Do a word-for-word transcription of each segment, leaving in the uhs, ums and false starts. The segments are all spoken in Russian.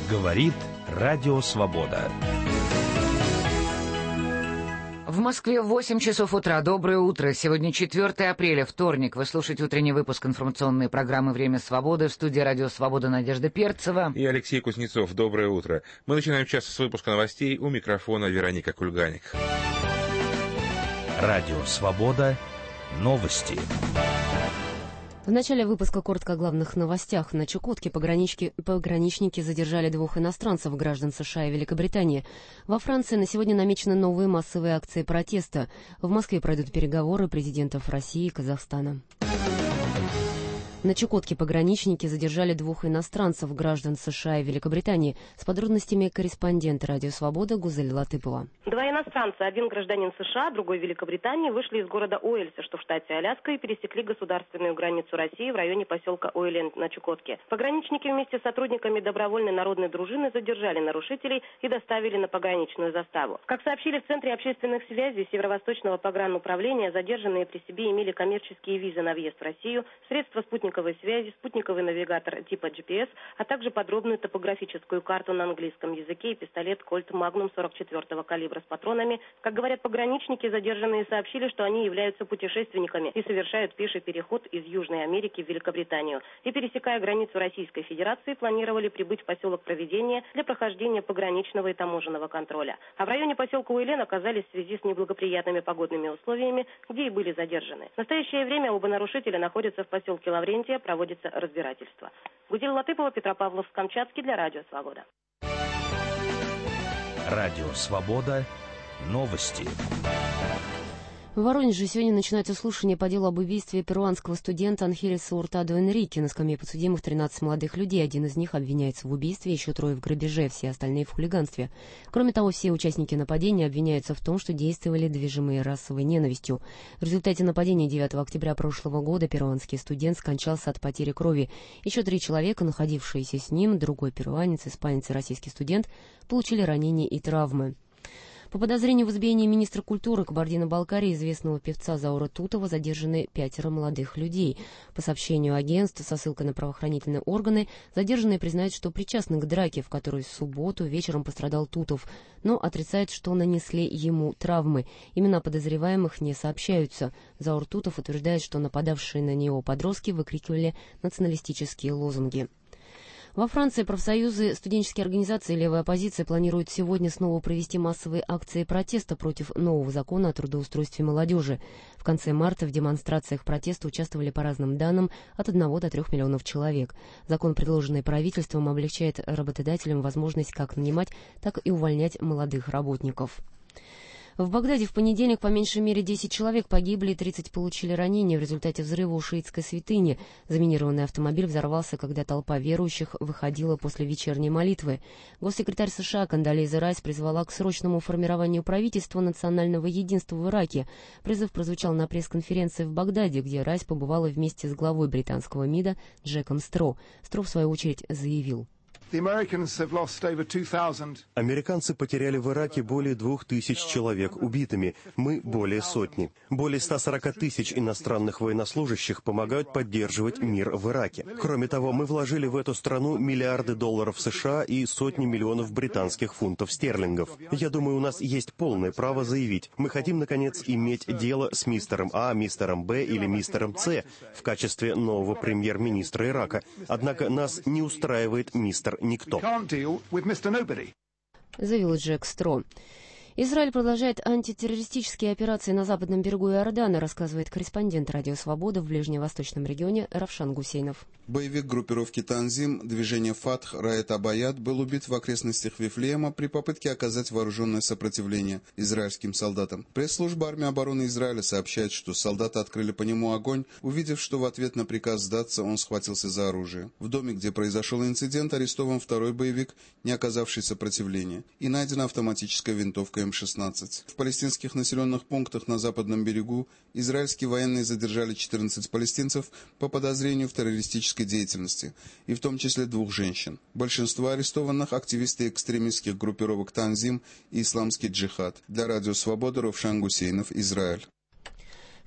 Говорит Радио Свобода. В Москве восемь часов утра. Доброе утро. Сегодня четвёртое апреля, вторник. Вы слушаете утренний выпуск информационной программы «Время свободы». В студии «Радио Свобода» Надежда Перцева. И Алексей Кузнецов. Доброе утро. Мы начинаем час с выпуска новостей. У микрофона Вероника Кульганик. Радио Свобода. Новости. В начале выпуска коротко о главных новостях. На Чукотке пограничники, пограничники задержали двух иностранцев, граждан США и Великобритании. Во Франции на сегодня намечены новые массовые акции протеста. В Москве пройдут переговоры президентов России и Казахстана. На Чукотке пограничники задержали двух иностранцев, граждан США и Великобритании. С подробностями корреспондент «Радио Свобода» Гузель Латыпова. Два иностранца, один гражданин США, другой Великобритании, вышли из города Уэльса, что в штате Аляска, и пересекли государственную границу России в районе поселка Уэленд на Чукотке. Пограничники вместе с сотрудниками добровольной народной дружины задержали нарушителей и доставили на пограничную заставу. Как сообщили в Центре общественных связей Северо-Восточного погрануправления, задержанные при себе имели коммерческие визы на въезд в Россию, средства спутниковой связи, спутниковый навигатор типа джи пи эс, а также подробную топографическую карту на английском языке и пистолет Colt Magnum сорок четвёртого калибра с патронами. Как говорят пограничники, задержанные сообщили, что они являются путешественниками и совершают пеший переход из Южной Америки в Великобританию. И, пересекая границу Российской Федерации, планировали прибыть в поселок Провидения для прохождения пограничного и таможенного контроля. А в районе поселка Уэлен оказались в связи с неблагоприятными погодными условиями, где и были задержаны. В настоящее время оба нарушителя находятся в поселке Лаврентия, проводится разбирательство. Гузель Латыпова, Петропавловск-Камчатский, для Радио Свобода. Радио Свобода. Новости. В Воронеже сегодня начинается слушание по делу об убийстве перуанского студента Анхелеса Уртадо Энрике. На скамье подсудимых тринадцать молодых людей. Один из них обвиняется в убийстве, еще трое в грабеже, все остальные в хулиганстве. Кроме того, все участники нападения обвиняются в том, что действовали движимые расовой ненавистью. В результате нападения девятого октября прошлого года перуанский студент скончался от потери крови. Еще три человека, находившиеся с ним, другой перуанец, испанец и российский студент, получили ранения и травмы. По подозрению в избиении министра культуры Кабардино-Балкарии, известного певца Заура Тутова, задержаны пятеро молодых людей. По сообщению агентства со ссылкой на правоохранительные органы, задержанные признают, что причастны к драке, в которой в субботу вечером пострадал Тутов, но отрицают, что нанесли ему травмы. Имена подозреваемых не сообщаются. Заур Тутов утверждает, что нападавшие на него подростки выкрикивали националистические лозунги. Во Франции профсоюзы, студенческие организации и левая оппозиция планируют сегодня снова провести массовые акции протеста против нового закона о трудоустройстве молодежи. В конце марта в демонстрациях протеста участвовали по разным данным от одного до трех миллионов человек. Закон, предложенный правительством, облегчает работодателям возможность как нанимать, так и увольнять молодых работников. В Багдаде в понедельник по меньшей мере десять человек погибли и тридцать получили ранения в результате взрыва у шиитской святыни. Заминированный автомобиль взорвался, когда толпа верующих выходила после вечерней молитвы. Госсекретарь США Кондолиза Райс призвала к срочному формированию правительства национального единства в Ираке. Призыв прозвучал на пресс-конференции в Багдаде, где Райс побывала вместе с главой британского МИДа Джеком Стро. Стро, в свою очередь, заявил: Американцы потеряли в Ираке более двух тысяч человек убитыми, мы более сотни. Более ста сорока тысяч иностранных военнослужащих помогают поддерживать мир в Ираке. Кроме того, мы вложили в эту страну миллиарды долларов США и сотни миллионов британских фунтов стерлингов. Я думаю, у нас есть полное право заявить, мы хотим, наконец, иметь дело с мистером А, мистером Б или мистером С в качестве нового премьер-министра Ирака. Однако нас не устраивает мистер Никто. Заявил Джек Стро. Израиль продолжает антитеррористические операции на западном берегу Иордана, рассказывает корреспондент «Радио Свобода» в ближневосточном регионе Равшан Гусейнов. Боевик группировки Танзим, движение Фатх, Раэт Абаят, был убит в окрестностях Вифлеема при попытке оказать вооруженное сопротивление израильским солдатам. Пресс-служба армии обороны Израиля сообщает, что солдаты открыли по нему огонь, увидев, что в ответ на приказ сдаться он схватился за оружие. В доме, где произошел инцидент, арестован второй боевик, не оказавший сопротивления, и найдена автоматическая винтовка эм шестнадцать. В палестинских населенных пунктах на западном берегу израильские военные задержали четырнадцать палестинцев по подозрению в террористической деятельности, и в том числе двух женщин. Большинство арестованных – активисты экстремистских группировок Танзим и Исламский джихад. Для Радио Свобода Равшан Гусейнов, Израиль.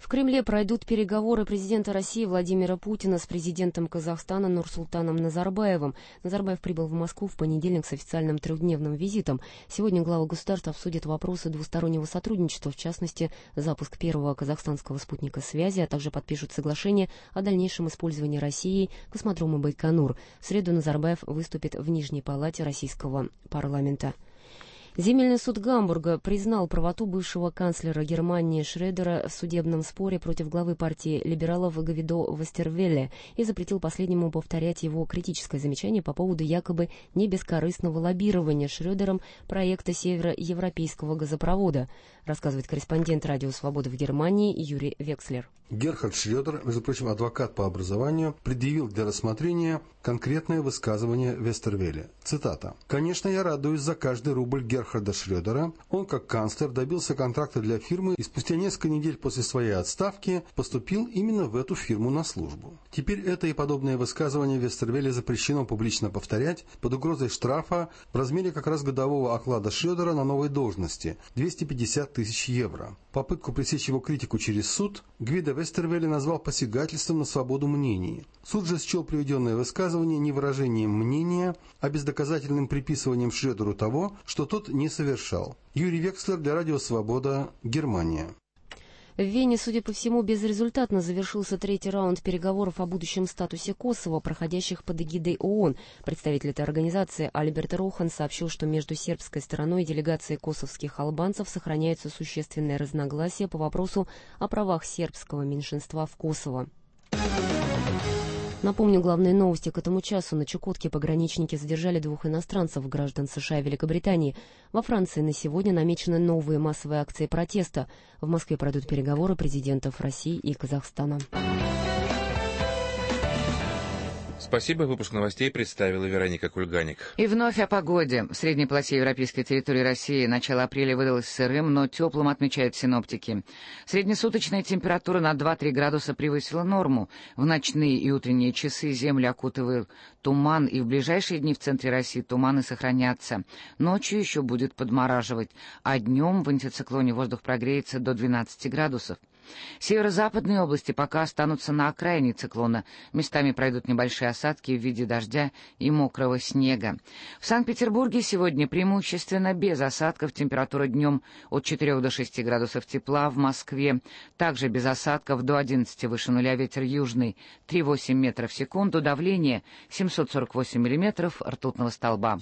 В Кремле пройдут переговоры президента России Владимира Путина с президентом Казахстана Нурсултаном Назарбаевым. Назарбаев прибыл в Москву в понедельник с официальным трехдневным визитом. Сегодня главы государств обсудят вопросы двустороннего сотрудничества, в частности, запуск первого казахстанского спутника связи, а также подпишут соглашение о дальнейшем использовании Россией космодрома Байконур. В среду Назарбаев выступит в Нижней палате российского парламента. Земельный суд Гамбурга признал правоту бывшего канцлера Германии Шредера в судебном споре против главы партии либералов Гвидо Вестервелле и запретил последнему повторять его критическое замечание по поводу якобы небескорыстного лоббирования Шредером проекта североевропейского газопровода, рассказывает корреспондент Радио Свобода в Германии Юрий Векслер. Герхард Шредер, между прочим, адвокат по образованию, предъявил для рассмотрения конкретное высказывание Вестервелле. Цитата. «Конечно, я радуюсь за каждый рубль Герхарда Шредера. Он, как канцлер, добился контракта для фирмы и спустя несколько недель после своей отставки поступил именно в эту фирму на службу. Теперь это и подобное высказывание Вестервелле запрещено публично повторять под угрозой штрафа в размере как раз годового оклада Шредера на новой должности – двести пятьдесят тысяч евро. Попытку пресечь его критику через суд Гвидо Вестервелле назвал посягательством на свободу мнений. Суд же счел приведенное высказывание не выражением мнения, а бездоказательным приписыванием Шредеру того, что тот не совершал. Юрий Векслер для Радио Свобода, Германия. В Вене, судя по всему, безрезультатно завершился третий раунд переговоров о будущем статусе Косово, проходящих под эгидой ООН. Представитель этой организации Альберт Рохан сообщил, что между сербской стороной и делегацией косовских албанцев сохраняются существенные разногласия по вопросу о правах сербского меньшинства в Косово. Напомню, главные новости к этому часу. На Чукотке пограничники задержали двух иностранцев, граждан США и Великобритании. Во Франции на сегодня намечены новые массовые акции протеста. В Москве пройдут переговоры президентов России и Казахстана. Спасибо. Выпуск новостей представила Вероника Кульганик. И вновь о погоде. В средней полосе европейской территории России начало апреля выдалось сырым, но теплым, отмечают синоптики. Среднесуточная температура на два-три градуса превысила норму. В ночные и утренние часы землю окутывает туман, и в ближайшие дни в центре России туманы сохранятся. Ночью еще будет подмораживать, а днем в антициклоне воздух прогреется до двенадцати градусов. Северо-западные области пока останутся на окраине циклона. Местами пройдут небольшие осадки в виде дождя и мокрого снега. В Санкт-Петербурге сегодня преимущественно без осадков. Температура днем от четырёх до шести градусов тепла. В Москве также без осадков до одиннадцати выше нуля. Ветер южный три целых восемь десятых метров в секунду. Давление семьсот сорок восемь миллиметров ртутного столба.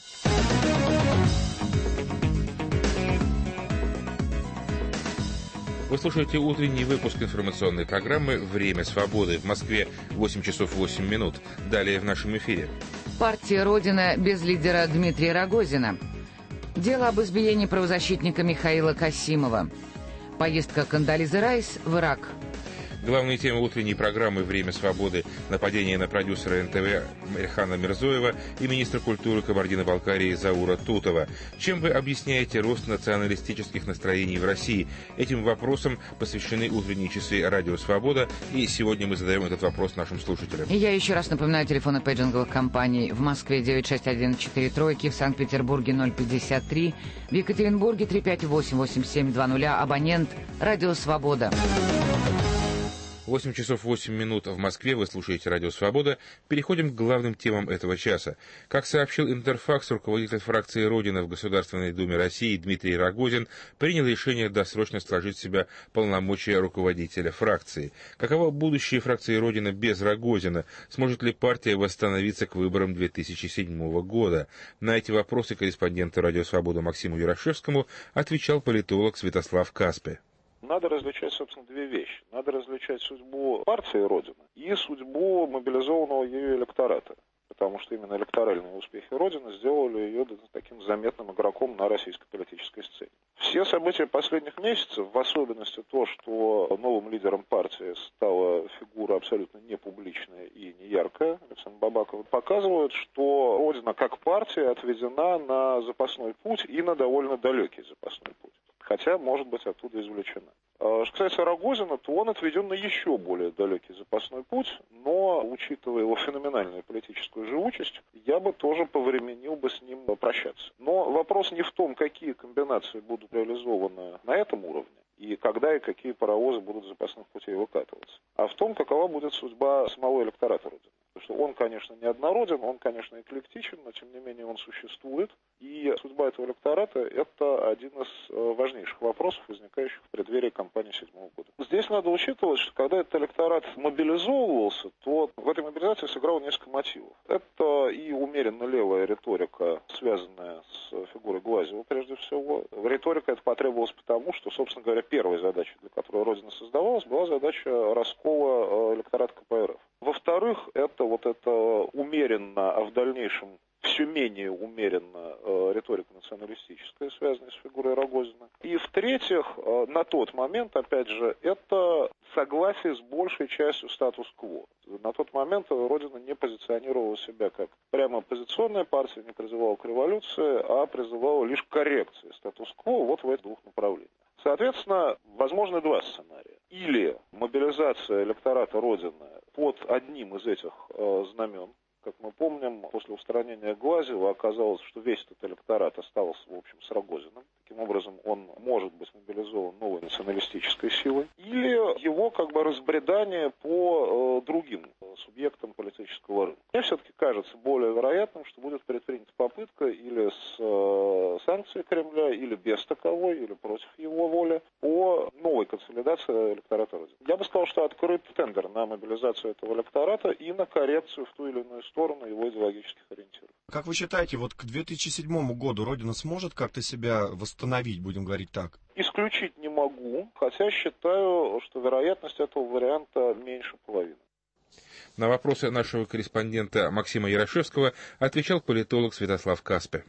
Вы слушаете утренний выпуск информационной программы «Время свободы». В Москве восемь часов восемь минут. Далее в нашем эфире. Партия «Родина» без лидера Дмитрия Рогозина. Дело об избиении правозащитника Михаила Касимова. Поездка Кондолизы Райс в Ирак. Главные темы утренней программы «Время свободы» — нападение на продюсера эн тэ вэ Эльхана Мирзоева и министра культуры Кабардино-Балкарии Заура Тутова. Чем вы объясняете рост националистических настроений в России? Этим вопросам посвящены утренние часы «Радио Свобода», и сегодня мы задаем этот вопрос нашим слушателям. И я еще раз напоминаю телефоны пейджинговых компаний. В Москве девять шесть один четыре тройки, в Санкт-Петербурге ноль пятьдесят три, в Екатеринбурге три пять восемь восемь семь два ноль, абонент «Радио Свобода». восемь часов восемь минут в Москве. Вы слушаете «Радио Свобода». Переходим к главным темам этого часа. Как сообщил Интерфакс, руководитель фракции «Родина» в Государственной Думе России Дмитрий Рогозин принял решение досрочно сложить в себя полномочия руководителя фракции. Каково будущее фракции «Родина» без Рогозина? Сможет ли партия восстановиться к выборам две тысячи седьмого года? На эти вопросы корреспонденту «Радио Свобода» Максиму Юрашевскому отвечал политолог Святослав Каспе. Надо различать, собственно, две вещи. Надо различать судьбу партии «Родина» и судьбу мобилизованного ею электората. Потому что именно электоральные успехи Родины сделали ее таким заметным игроком на российской политической сцене. Все события последних месяцев, в особенности то, что новым лидером партии стала фигура абсолютно непубличная и неяркая, Александр Бабаков, показывают, что Родина как партия отведена на запасной путь и на довольно далекий запасной путь. Хотя, может быть, оттуда извлечена. Что касается Рогозина, то он отведен на еще более далекий запасной путь, но, учитывая его феноменальную политическую живучесть, я бы тоже повременил бы с ним прощаться. Но вопрос не в том, какие комбинации будут реализованы на этом уровне, и когда и какие паровозы будут с запасных путей выкатываться, а в том, какова будет судьба самого электората Родины. Потому что он, конечно, неоднороден, он, конечно, эклектичен, но, тем не менее, он существует. И судьба этого электората – это один из важнейших вопросов, возникающих в преддверии кампании седьмого года. Здесь надо учитывать, что когда этот электорат мобилизовывался, то в этой мобилизации сыграло несколько мотивов. Это и умеренно левая риторика, связанная с фигурой Глазьева, прежде всего. Риторика эта потребовалась потому, что, собственно говоря, первой задачей, для которой Родина создавалась, была задача раскола электората ка пэ эр эф. Во-вторых, это вот это умеренно, а в дальнейшем все менее умеренно э, риторика националистическая, связанная с фигурой Рогозина. И в-третьих, э, на тот момент, опять же, это согласие с большей частью статус-кво. На тот момент Родина не позиционировала себя как прямо оппозиционная партия, не призывала к революции, а призывала лишь к коррекции статус-кво вот в этих двух направлениях. Соответственно, возможны два сценария. Или мобилизация электората Родины под одним из этих э, знамен. Как мы помним, после устранения Глазьева оказалось, что весь этот электорат остался, в общем, с Рогозиным. Таким образом, он может быть мобилизован новой националистической силой. Или его как бы разбредание по э, другим субъектам политического рынка. Мне все-таки кажется более вероятным, что будет предпринята попытка или с э, санкцией Кремля, или без таковой, или против его воли, по новой консолидации электората Родины. Я бы сказал, что открыт тендер на мобилизацию этого электората и на коррекцию в ту или иную сторону его идеологических ориентиров. Как вы считаете, вот к две тысячи седьмому году Родина сможет как-то себя восстановить, будем говорить так? Исключить не могу, хотя считаю, что вероятность этого варианта меньше половины. На вопросы нашего корреспондента Максима Ярошевского отвечал политолог Святослав Каспе.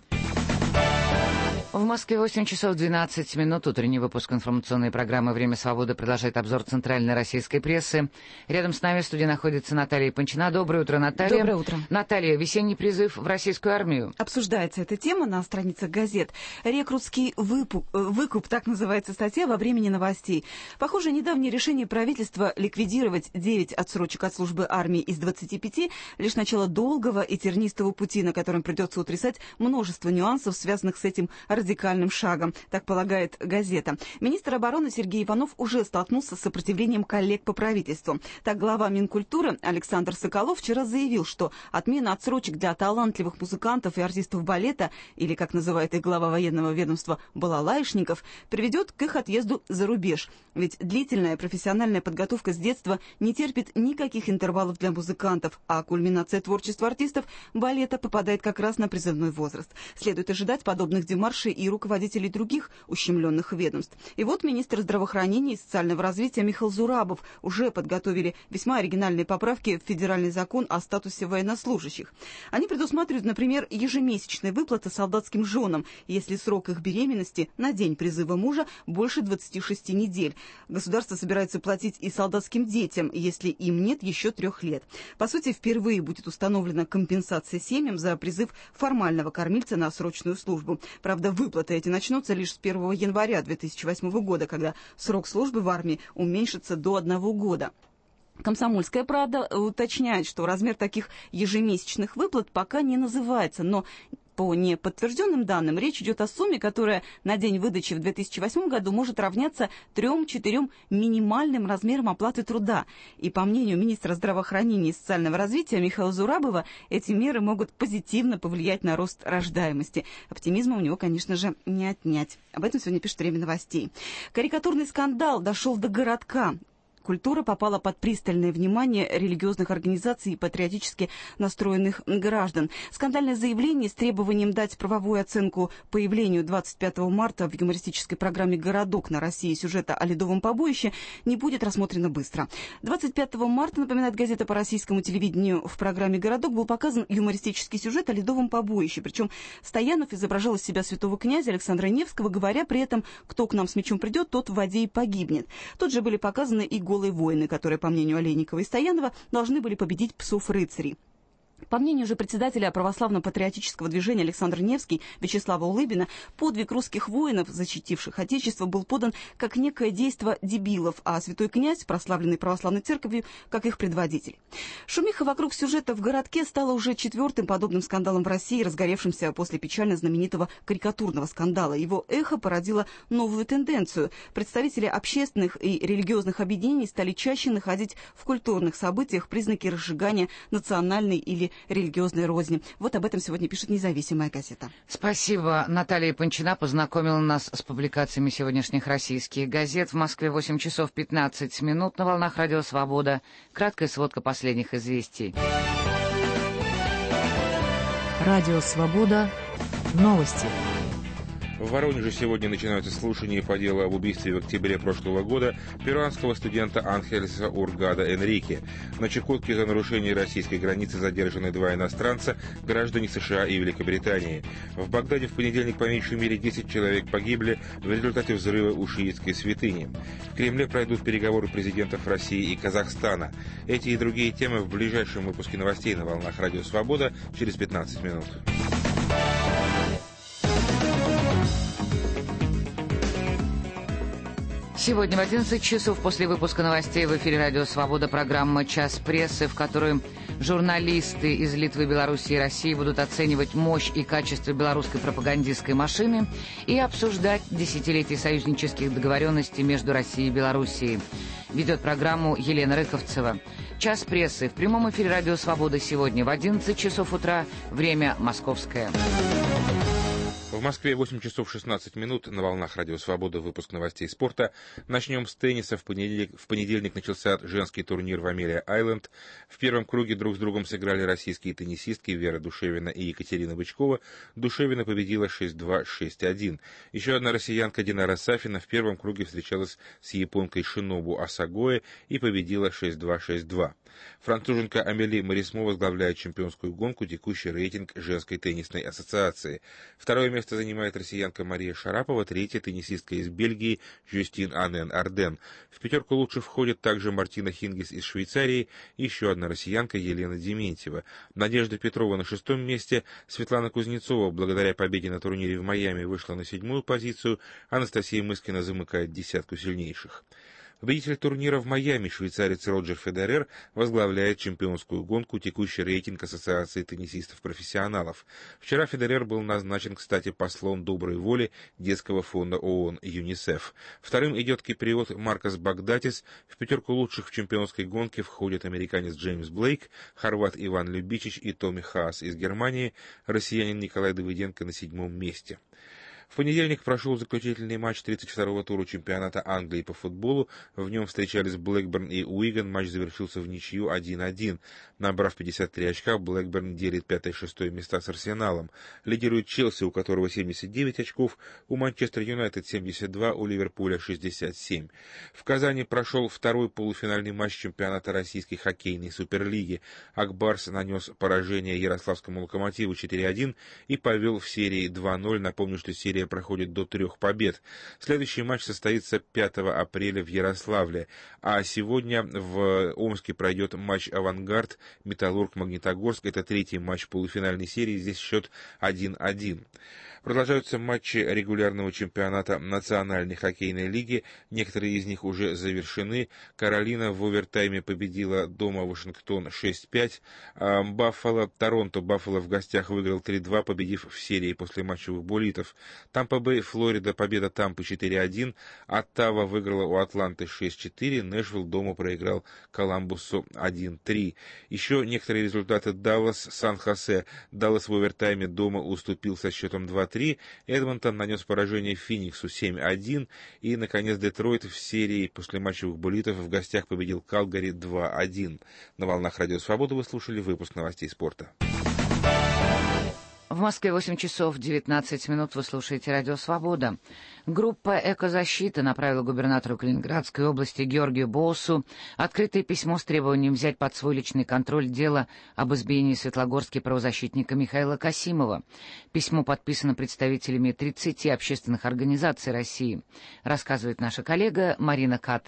В Москве восемь часов двенадцать минут. Утренний выпуск информационной программы «Время свободы» продолжает обзор центральной российской прессы. Рядом с нами в студии находится Наталья Панчина. Доброе утро, Наталья. Доброе утро. Наталья, весенний призыв в российскую армию. Обсуждается эта тема на страницах газет. Рекрутский выпук, выкуп, так называется статья во «Времени новостей». Похоже, недавнее решение правительства ликвидировать девять отсрочек от службы армии из двадцати пяти лишь начало долгого и тернистого пути, на котором придется утрясать множество нюансов, связанных с этим радикальным шагом, так полагает газета. Министр обороны Сергей Иванов уже столкнулся с сопротивлением коллег по правительству. Так, глава Минкультуры Александр Соколов вчера заявил, что отмена отсрочек для талантливых музыкантов и артистов балета, или, как называет их глава военного ведомства, балалайшников, приведет к их отъезду за рубеж. Ведь длительная профессиональная подготовка с детства не терпит никаких интервалов для музыкантов, а кульминация творчества артистов балета попадает как раз на призывной возраст. Следует ожидать подобных демаршей и руководителей других ущемленных ведомств. И вот министр здравоохранения и социального развития Михаил Зурабов уже подготовили весьма оригинальные поправки в федеральный закон о статусе военнослужащих. Они предусматривают, например, ежемесячные выплаты солдатским женам, если срок их беременности на день призыва мужа больше двадцати шести недель. Государство собирается платить и солдатским детям, если им нет еще трех лет. По сути, впервые будет установлена компенсация семьям за призыв формального кормильца на срочную службу. Правда, выплаты эти начнутся лишь с первого января две тысячи восьмого года, когда срок службы в армии уменьшится до одного года. «Комсомольская правда» уточняет, что размер таких ежемесячных выплат пока не называется, но по неподтвержденным данным речь идет о сумме, которая на день выдачи в две тысячи восьмом году может равняться трем-четырем минимальным размерам оплаты труда. И по мнению министра здравоохранения и социального развития Михаила Зурабова, эти меры могут позитивно повлиять на рост рождаемости. Оптимизма у него, конечно же, не отнять. Об этом сегодня пишет «Время новостей». Карикатурный скандал дошел до городка. Культура попала под пристальное внимание религиозных организаций и патриотически настроенных граждан. Скандальное заявление с требованием дать правовую оценку появлению двадцать пятого марта в юмористической программе «Городок» на России сюжета о ледовом побоище не будет рассмотрено быстро. двадцать пятого марта, напоминает газета по российскому телевидению, в программе «Городок» был показан юмористический сюжет о ледовом побоище. Причем Стоянов изображал из себя святого князя Александра Невского, говоря при этом: «Кто к нам с мечом придет, тот в воде и погибнет». Тут же были показаны и голые воины, которые, по мнению Олейникова и Стоянова, должны были победить псов-рыцарей. По мнению же председателя православно-патриотического движения Александра Невский Вячеслава Улыбина, подвиг русских воинов, защитивших Отечество, был подан как некое действо дебилов, а святой князь, прославленный православной церковью, как их предводитель. Шумиха вокруг сюжета в городке стала уже четвертым подобным скандалом в России, разгоревшимся после печально знаменитого карикатурного скандала. Его эхо породило новую тенденцию. Представители общественных и религиозных объединений стали чаще находить в культурных событиях признаки разжигания национальной или религиозной розни. Вот об этом сегодня пишет «Независимая газета». Спасибо. Наталья Панчина познакомила нас с публикациями сегодняшних российских газет. В Москве восемь часов пятнадцать минут, на волнах Радио Свобода. Краткая сводка последних известий. Радио Свобода. Новости. В Воронеже сегодня начинаются слушания по делу об убийстве в октябре прошлого года перуанского студента Анхельса Ургада Энрике. На Чукотке за нарушение российской границы задержаны два иностранца, граждане США и Великобритании. В Багдаде в понедельник по меньшей мере десять человек погибли в результате взрыва у шиитской святыни. В Кремле пройдут переговоры президентов России и Казахстана. Эти и другие темы в ближайшем выпуске новостей на волнах Радио Свобода через пятнадцать минут. Сегодня в одиннадцать часов после выпуска новостей в эфире «Радио Свобода» программа «Час прессы», в которой журналисты из Литвы, Белоруссии и России будут оценивать мощь и качество белорусской пропагандистской машины и обсуждать десятилетие союзнических договоренностей между Россией и Белоруссией. Ведет программу Елена Рыковцева. «Час прессы» в прямом эфире «Радио Свобода» сегодня в одиннадцать часов утра, время московское. В Москве восемь часов шестнадцать минут, на волнах Радио Свобода, выпуск новостей спорта. Начнем с тенниса. В понедельник, в понедельник начался женский турнир в Амелия-Айленд. В первом круге друг с другом сыграли российские теннисистки Вера Душевина и Екатерина Бычкова. Душевина победила шесть-два, шесть-один. Еще одна россиянка Динара Сафина в первом круге встречалась с японкой Шинобу Асагое и победила шесть-два, шесть-два. Француженка Амели Марисмо возглавляет чемпионскую гонку, текущий рейтинг женской теннисной ассоциации. Второе место занимает россиянка Мария Шарапова, третья теннисистка из Бельгии Жюстин Анен Арден. В пятерку лучше входит также Мартина Хингис из Швейцарии и еще одна россиянка Елена Дементьева. Надежда Петрова на шестом месте, Светлана Кузнецова благодаря победе на турнире в Майами вышла на седьмую позицию, Анастасия Мыскина замыкает десятку сильнейших. Победитель турнира в Майами, швейцарец Роджер Федерер, возглавляет чемпионскую гонку, текущий рейтинг Ассоциации теннисистов-профессионалов. Вчера Федерер был назначен, кстати, послом доброй воли детского фонда ООН ЮНИСЕФ. Вторым идет киприот Маркос Багдатис. В пятерку лучших в чемпионской гонке входят американец Джеймс Блейк, хорват Иван Любичич и Томми Хаас из Германии, россиянин Николай Давыденко на седьмом месте. В понедельник прошел заключительный матч тридцать второго тура чемпионата Англии по футболу. В нем встречались Блэкберн и Уиган. Матч завершился в ничью один-один. Набрав пятьдесят три очка, Блэкберн делит пятое и шестое места с Арсеналом. Лидирует Челси, у которого семьдесят девять очков, у Манчестер Юнайтед семьдесят два, у Ливерпуля шестьдесят семь. В Казани прошел второй полуфинальный матч чемпионата российской хоккейной суперлиги. Акбарс нанес поражение ярославскому Локомотиву четыре-один и повел в серии два-ноль. Напомню, что серия проходит до трех побед. Следующий матч состоится пятого апреля в Ярославле. А сегодня в Омске пройдет матч «Авангард», «Металлург», «Магнитогорск». Это третий матч полуфинальной серии. Здесь счет один-один. Продолжаются матчи регулярного чемпионата Национальной хоккейной лиги. Некоторые из них уже завершены. Каролина в овертайме победила дома Вашингтон шесть-пять. Баффало, Торонто, Баффало в гостях выиграл три-два, победив в серии после матчевых буллитов. Тампа-Бэй, Флорида, победа Тампы четыре-один. Оттава выиграла у Атланты шесть-четыре. Нэшвилл дома проиграл Коламбусу один-три. Еще некоторые результаты: Даллас, Сан-Хосе. Даллас в овертайме дома уступил со счетом два-три. Эдмонтон нанес поражение Фениксу семь-один. И, наконец, Детройт в серии после матчевых буллитов в гостях победил Калгари два-один. На волнах Радио Свобода вы слушали выпуск новостей спорта. В Москве восемь часов девятнадцать минут. Вы слушаете «Радио Свобода». Группа «Экозащита» направила губернатору Калининградской области Георгию Боусу открытое письмо с требованием взять под свой личный контроль дело об избиении в Светлогорске правозащитника Михаила Касимова. Письмо подписано представителями тридцати общественных организаций России, рассказывает наша коллега Марина Катес.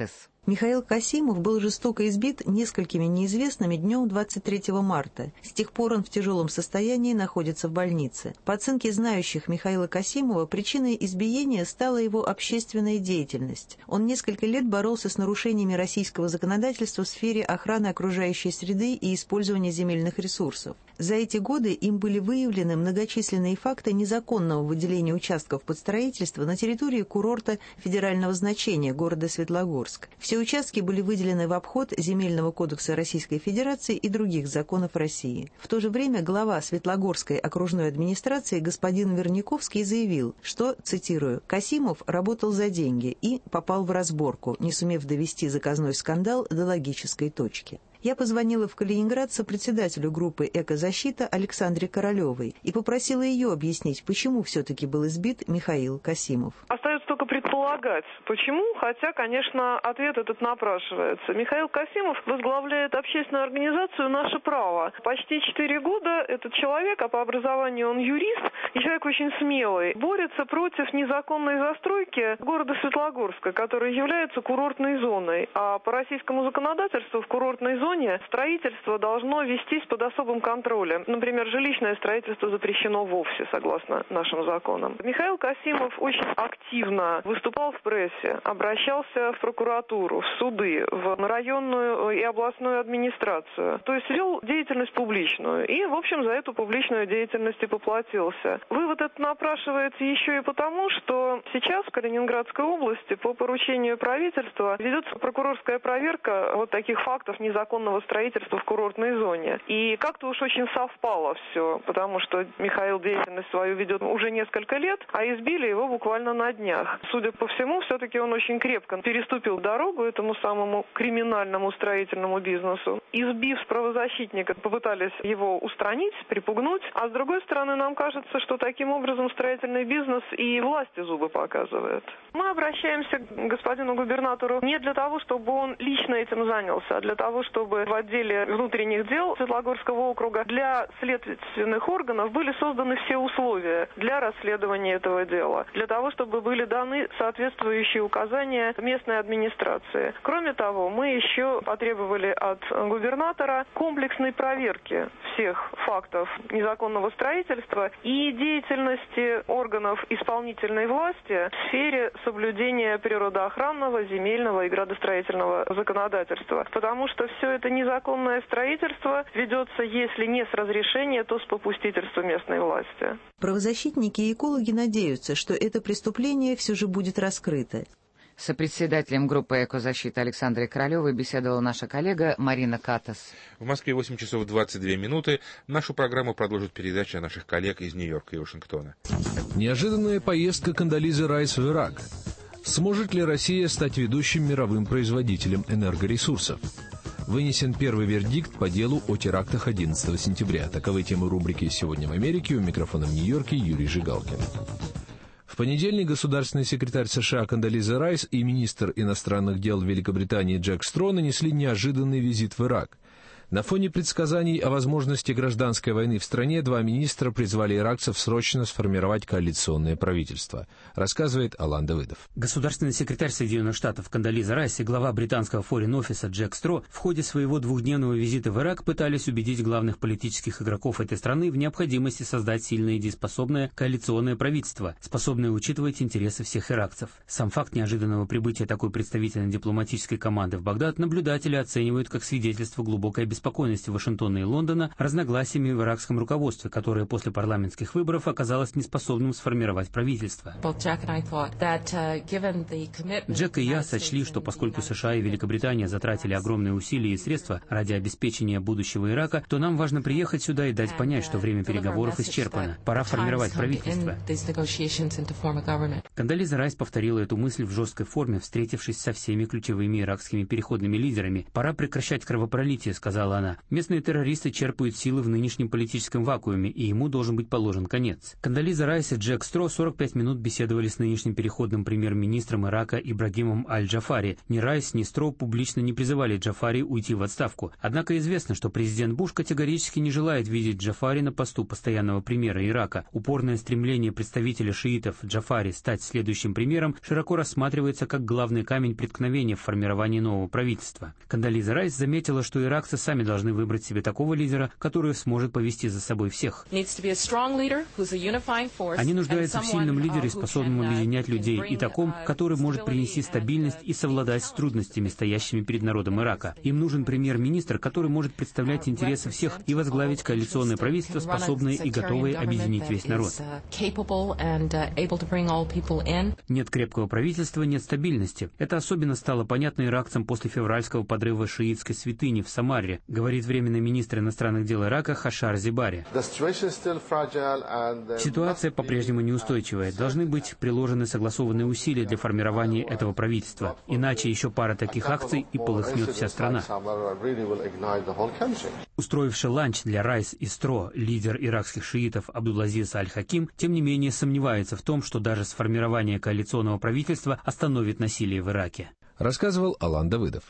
Михаил Касимов был жестоко избит несколькими неизвестными днем двадцать третьего марта. С тех пор он в тяжелом состоянии находится в больнице. По оценке знающих Михаила Касимова, причиной избиения стала его общественная деятельность. Он несколько лет боролся с нарушениями российского законодательства в сфере охраны окружающей среды и использования земельных ресурсов. За эти годы им были выявлены многочисленные факты незаконного выделения участков под строительство на территории курорта федерального значения города Светлогорск. Все участки были выделены в обход Земельного кодекса Российской Федерации и других законов России. В то же время глава Светлогорской окружной администрации господин Верняковский заявил, что, цитирую, «Касимов работал за деньги и попал в разборку, не сумев довести заказной скандал до логической точки». Я позвонила в Калининград сопредседателю группы «Экозащита» Александре Королевой и попросила ее объяснить, почему все-таки был избит Михаил Касимов. Остается только предполагать, почему, хотя, конечно, ответ этот напрашивается. Михаил Касимов возглавляет общественную организацию «Наше право». Почти четыре года этот человек, а по образованию он юрист, и человек очень смелый, борется против незаконной застройки города Светлогорска, который является курортной зоной. А по российскому законодательству в курортной зоне строительство должно вестись под особым контролем. Например, жилищное строительство запрещено вовсе, согласно нашим законам. Михаил Касимов очень активно выступал в прессе, обращался в прокуратуру, в суды, в районную и областную администрацию. То есть вел деятельность публичную. И, в общем, за эту публичную деятельность и поплатился. Вывод этот напрашивается еще и потому, что сейчас в Калининградской области по поручению правительства ведется прокурорская проверка вот таких фактов незаконного строительства в курортной зоне. И как-то уж очень совпало все, потому что Михаил деятельность свою ведет уже несколько лет, а избили его буквально на днях. Судя по всему, все-таки он очень крепко переступил дорогу этому самому криминальному строительному бизнесу. Избив правозащитника, попытались его устранить, припугнуть, а с другой стороны, нам кажется, что таким образом строительный бизнес и власти зубы показывает. Мы обращаемся к господину губернатору не для того, чтобы он лично этим занялся, а для того, чтобы в отделе внутренних дел Светлогорского округа для следственных органов были созданы все условия для расследования этого дела, для того, чтобы были даны соответствующие указания местной администрации. Кроме того, мы еще потребовали от губернатора комплексной проверки всех фактов незаконного строительства и деятельности органов исполнительной власти в сфере соблюдения природоохранного, земельного и градостроительного законодательства. Потому что все это незаконное строительство ведется, если не с разрешения, то с попустительства местной власти. Правозащитники и экологи надеются, что это преступление все же будет раскрыто. С сопредседателем группы «Экозащита» Александрой Королевой беседовала наша коллега Марина Катас. В Москве восемь часов двадцать две минуты. Нашу программу продолжит передача наших коллег из Нью-Йорка и Вашингтона. Неожиданная поездка Кондолизы Райс в Ирак. Сможет ли Россия стать ведущим мировым производителем энергоресурсов? Вынесен первый вердикт по делу о терактах одиннадцатого сентября. Таковы темы рубрики «Сегодня в Америке». У микрофона в Нью-Йорке Юрий Жигалкин. В понедельник государственный секретарь США Кондолиза Райс и министр иностранных дел Великобритании Джек Стро нанесли неожиданный визит в Ирак. На фоне предсказаний о возможности гражданской войны в стране два министра призвали иракцев срочно сформировать коалиционное правительство, рассказывает Алан Давыдов. Государственный секретарь Соединенных Штатов Кондолиза Райс и глава британского форин-офиса Джек Стро в ходе своего двухдневного визита в Ирак пытались убедить главных политических игроков этой страны в необходимости создать сильное и дееспособное коалиционное правительство, способное учитывать интересы всех иракцев. Сам факт неожиданного прибытия такой представительной дипломатической команды в Багдад наблюдатели оценивают как свидетельство глубокой беспокойности спокойности Вашингтона и Лондона разногласиями в иракском руководстве, которое после парламентских выборов оказалось неспособным сформировать правительство. Джек и я сочли, что поскольку США и Великобритания затратили огромные усилия и средства ради обеспечения будущего Ирака, то нам важно приехать сюда и дать понять, что время переговоров исчерпано. Пора формировать правительство. Кондолиза Райс повторила эту мысль в жесткой форме, встретившись со всеми ключевыми иракскими переходными лидерами. «Пора прекращать кровопролитие», — сказала сказала она. Местные террористы черпают силы в нынешнем политическом вакууме, и ему должен быть положен конец. Кондолиза Райс и Джек Стро сорок пять минут беседовали с нынешним переходным премьер-министром Ирака Ибрагимом Аль-Джафари. Ни Райс, ни Стро публично не призывали Джафари уйти в отставку. Однако известно, что президент Буш категорически не желает видеть Джафари на посту постоянного премьера Ирака. Упорное стремление представителя шиитов Джафари стать следующим премьером широко рассматривается как главный камень преткновения в формировании нового правительства. Кондолиза Райс заметила, что иракцы сами должны выбрать себе такого лидера, который сможет повести за собой всех. Они нуждаются в сильном лидере, способном объединять людей, и таком, который может принести стабильность и совладать с трудностями, стоящими перед народом Ирака. Им нужен премьер-министр, который может представлять интересы всех и возглавить коалиционное правительство, способное и готовое объединить весь народ. Нет крепкого правительства, нет стабильности. Это особенно стало понятно иракцам после февральского подрыва шиитской святыни в Самаре, говорит временный министр иностранных дел Ирака Хашар Зибари. Ситуация по-прежнему неустойчивая. Должны быть приложены согласованные усилия для формирования этого правительства. Иначе еще пара таких акций и полыхнет вся страна. Устроивший ланч для Райс и Стро, лидер иракских шиитов Абдул-Азиз Аль-Хаким, тем не менее сомневается в том, что даже сформирование коалиционного правительства остановит насилие в Ираке. Рассказывал Алан Давыдов.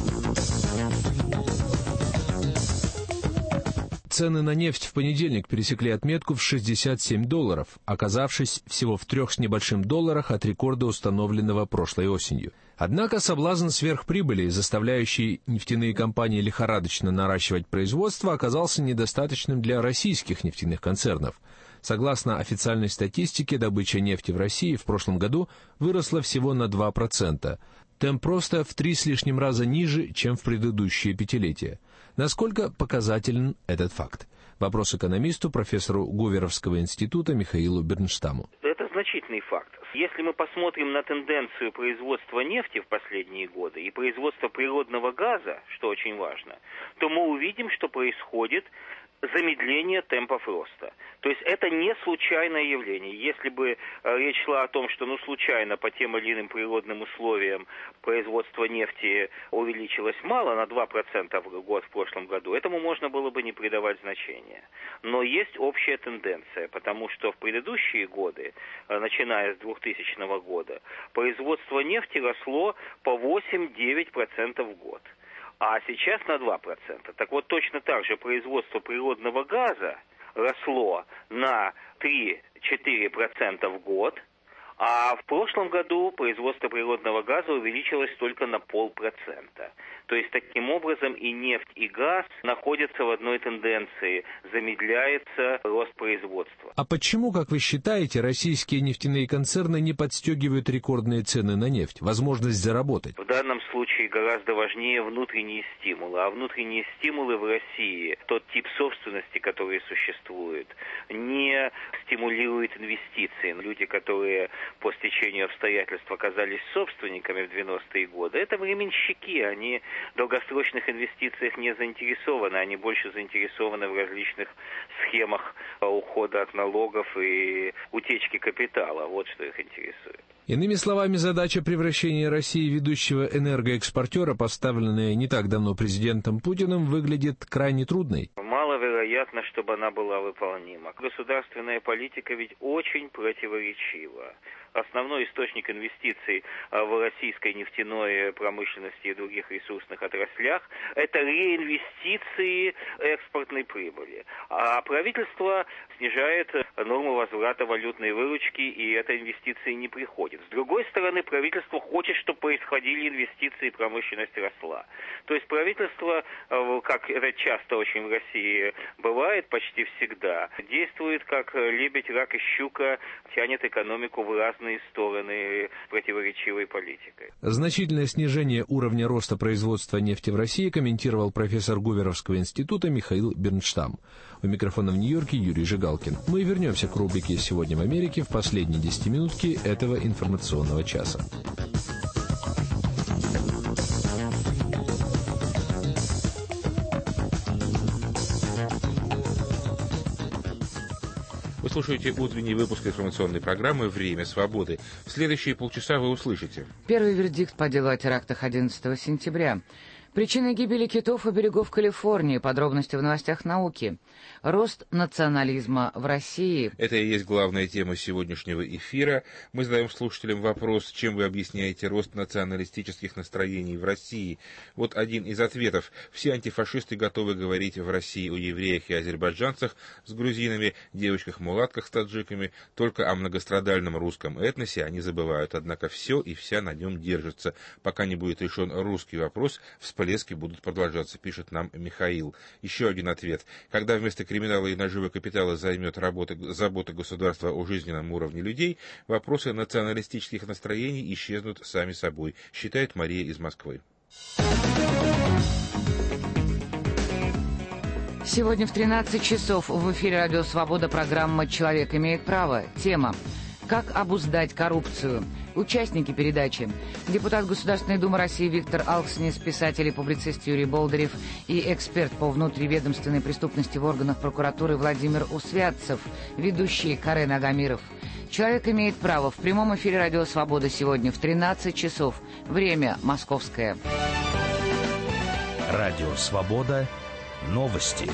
Цены на нефть в понедельник пересекли отметку в шестьдесят семь долларов, оказавшись всего в трех с небольшим долларах от рекорда, установленного прошлой осенью. Однако соблазн сверхприбыли, заставляющий нефтяные компании лихорадочно наращивать производство, оказался недостаточным для российских нефтяных концернов. Согласно официальной статистике, добыча нефти в России в прошлом году выросла всего на два процента. Темп просто в три с лишним раза ниже, чем в предыдущее пятилетие. Насколько показателен этот факт? Вопрос экономисту, профессору Говеровского института Михаилу Бернштаму. Это значительный факт. Если мы посмотрим на тенденцию производства нефти в последние годы и производства природного газа, что очень важно, то мы увидим, что происходит замедление темпов роста. То есть это не случайное явление. Если бы э, речь шла о том, что ну случайно по тем или иным природным условиям производство нефти увеличилось мало, на два процента в год в прошлом году, этому можно было бы не придавать значения. Но есть общая тенденция, потому что в предыдущие годы, э, начиная с двухтысячного года, производство нефти росло по восемь-девять процентов в год. А сейчас на два процента. Так вот, точно так же производство природного газа росло на три-четыре процента в год, а в прошлом году производство природного газа увеличилось только на полпроцента. То есть, таким образом, и нефть, и газ находятся в одной тенденции. Замедляется рост производства. А почему, как вы считаете, российские нефтяные концерны не подстегивают рекордные цены на нефть, возможность заработать? В данном случае гораздо важнее внутренние стимулы. А внутренние стимулы в России, тот тип собственности, который существует, не стимулирует инвестиции. Люди, которые по стечению обстоятельств оказались собственниками в девяностые годы, это временщики, они в долгосрочных инвестициях не заинтересованы, они больше заинтересованы в различных схемах ухода от налогов и утечки капитала. Вот что их интересует. Иными словами, задача превращения России в ведущего энергоэкспортера, поставленная не так давно президентом Путиным, выглядит крайне трудной. Маловероятно, чтобы она была выполнима. Государственная политика ведь очень противоречива. Основной источник инвестиций в российской нефтяной промышленности и других ресурсных отраслях – это реинвестиции экспортной прибыли. А правительство снижает норму возврата валютной выручки, и этой инвестиции не приходит. С другой стороны, правительство хочет, чтобы происходили инвестиции, и промышленность росла. То есть правительство, как это часто очень в России бывает, почти всегда, действует как лебедь, рак и щука, тянет экономику в разные стороны противоречивой политикой. Значительное снижение уровня роста производства нефти в России комментировал профессор Говеровского института Михаил Бернштам. У микрофона в Нью-Йорке Юрий Жигалкин. Мы вернемся к рубрике «Сегодня в Америке» в последней десятиминутке этого информационного часа. Вы слушаете утренний выпуск информационной программы «Время свободы». В следующие полчаса вы услышите. Первый вердикт по делу о терактах одиннадцатого сентября. Причины гибели китов у берегов Калифорнии. Подробности в новостях науки. Рост национализма в России. Это и есть главная тема сегодняшнего эфира. Мы задаем слушателям вопрос, чем вы объясняете рост националистических настроений в России. Вот один из ответов. Все антифашисты готовы говорить в России о евреях и азербайджанцах с грузинами, девочках-мулатках с таджиками. Только о многострадальном русском этносе они забывают. Однако все и вся на нем держатся. Пока не будет решен русский вопрос, всплески будут продолжаться, пишет нам Михаил. Еще один ответ. Когда вместо криминала и наживы капитала займет работа, забота государства о жизненном уровне людей, вопросы националистических настроений исчезнут сами собой, считает Мария из Москвы. Сегодня в тринадцать часов в эфире «Радио Свобода» программа «Человек имеет право». Тема «Как обуздать коррупцию». Участники передачи: депутат Государственной Думы России Виктор Алкснис, писатель и публицист Юрий Болдырев и эксперт по внутриведомственной преступности в органах прокуратуры Владимир Усвятцев, ведущий Карен Агамиров. «Человек имеет право» в прямом эфире «Радио Свобода» сегодня в тринадцать часов. Время московское. Радио Свобода. Новости.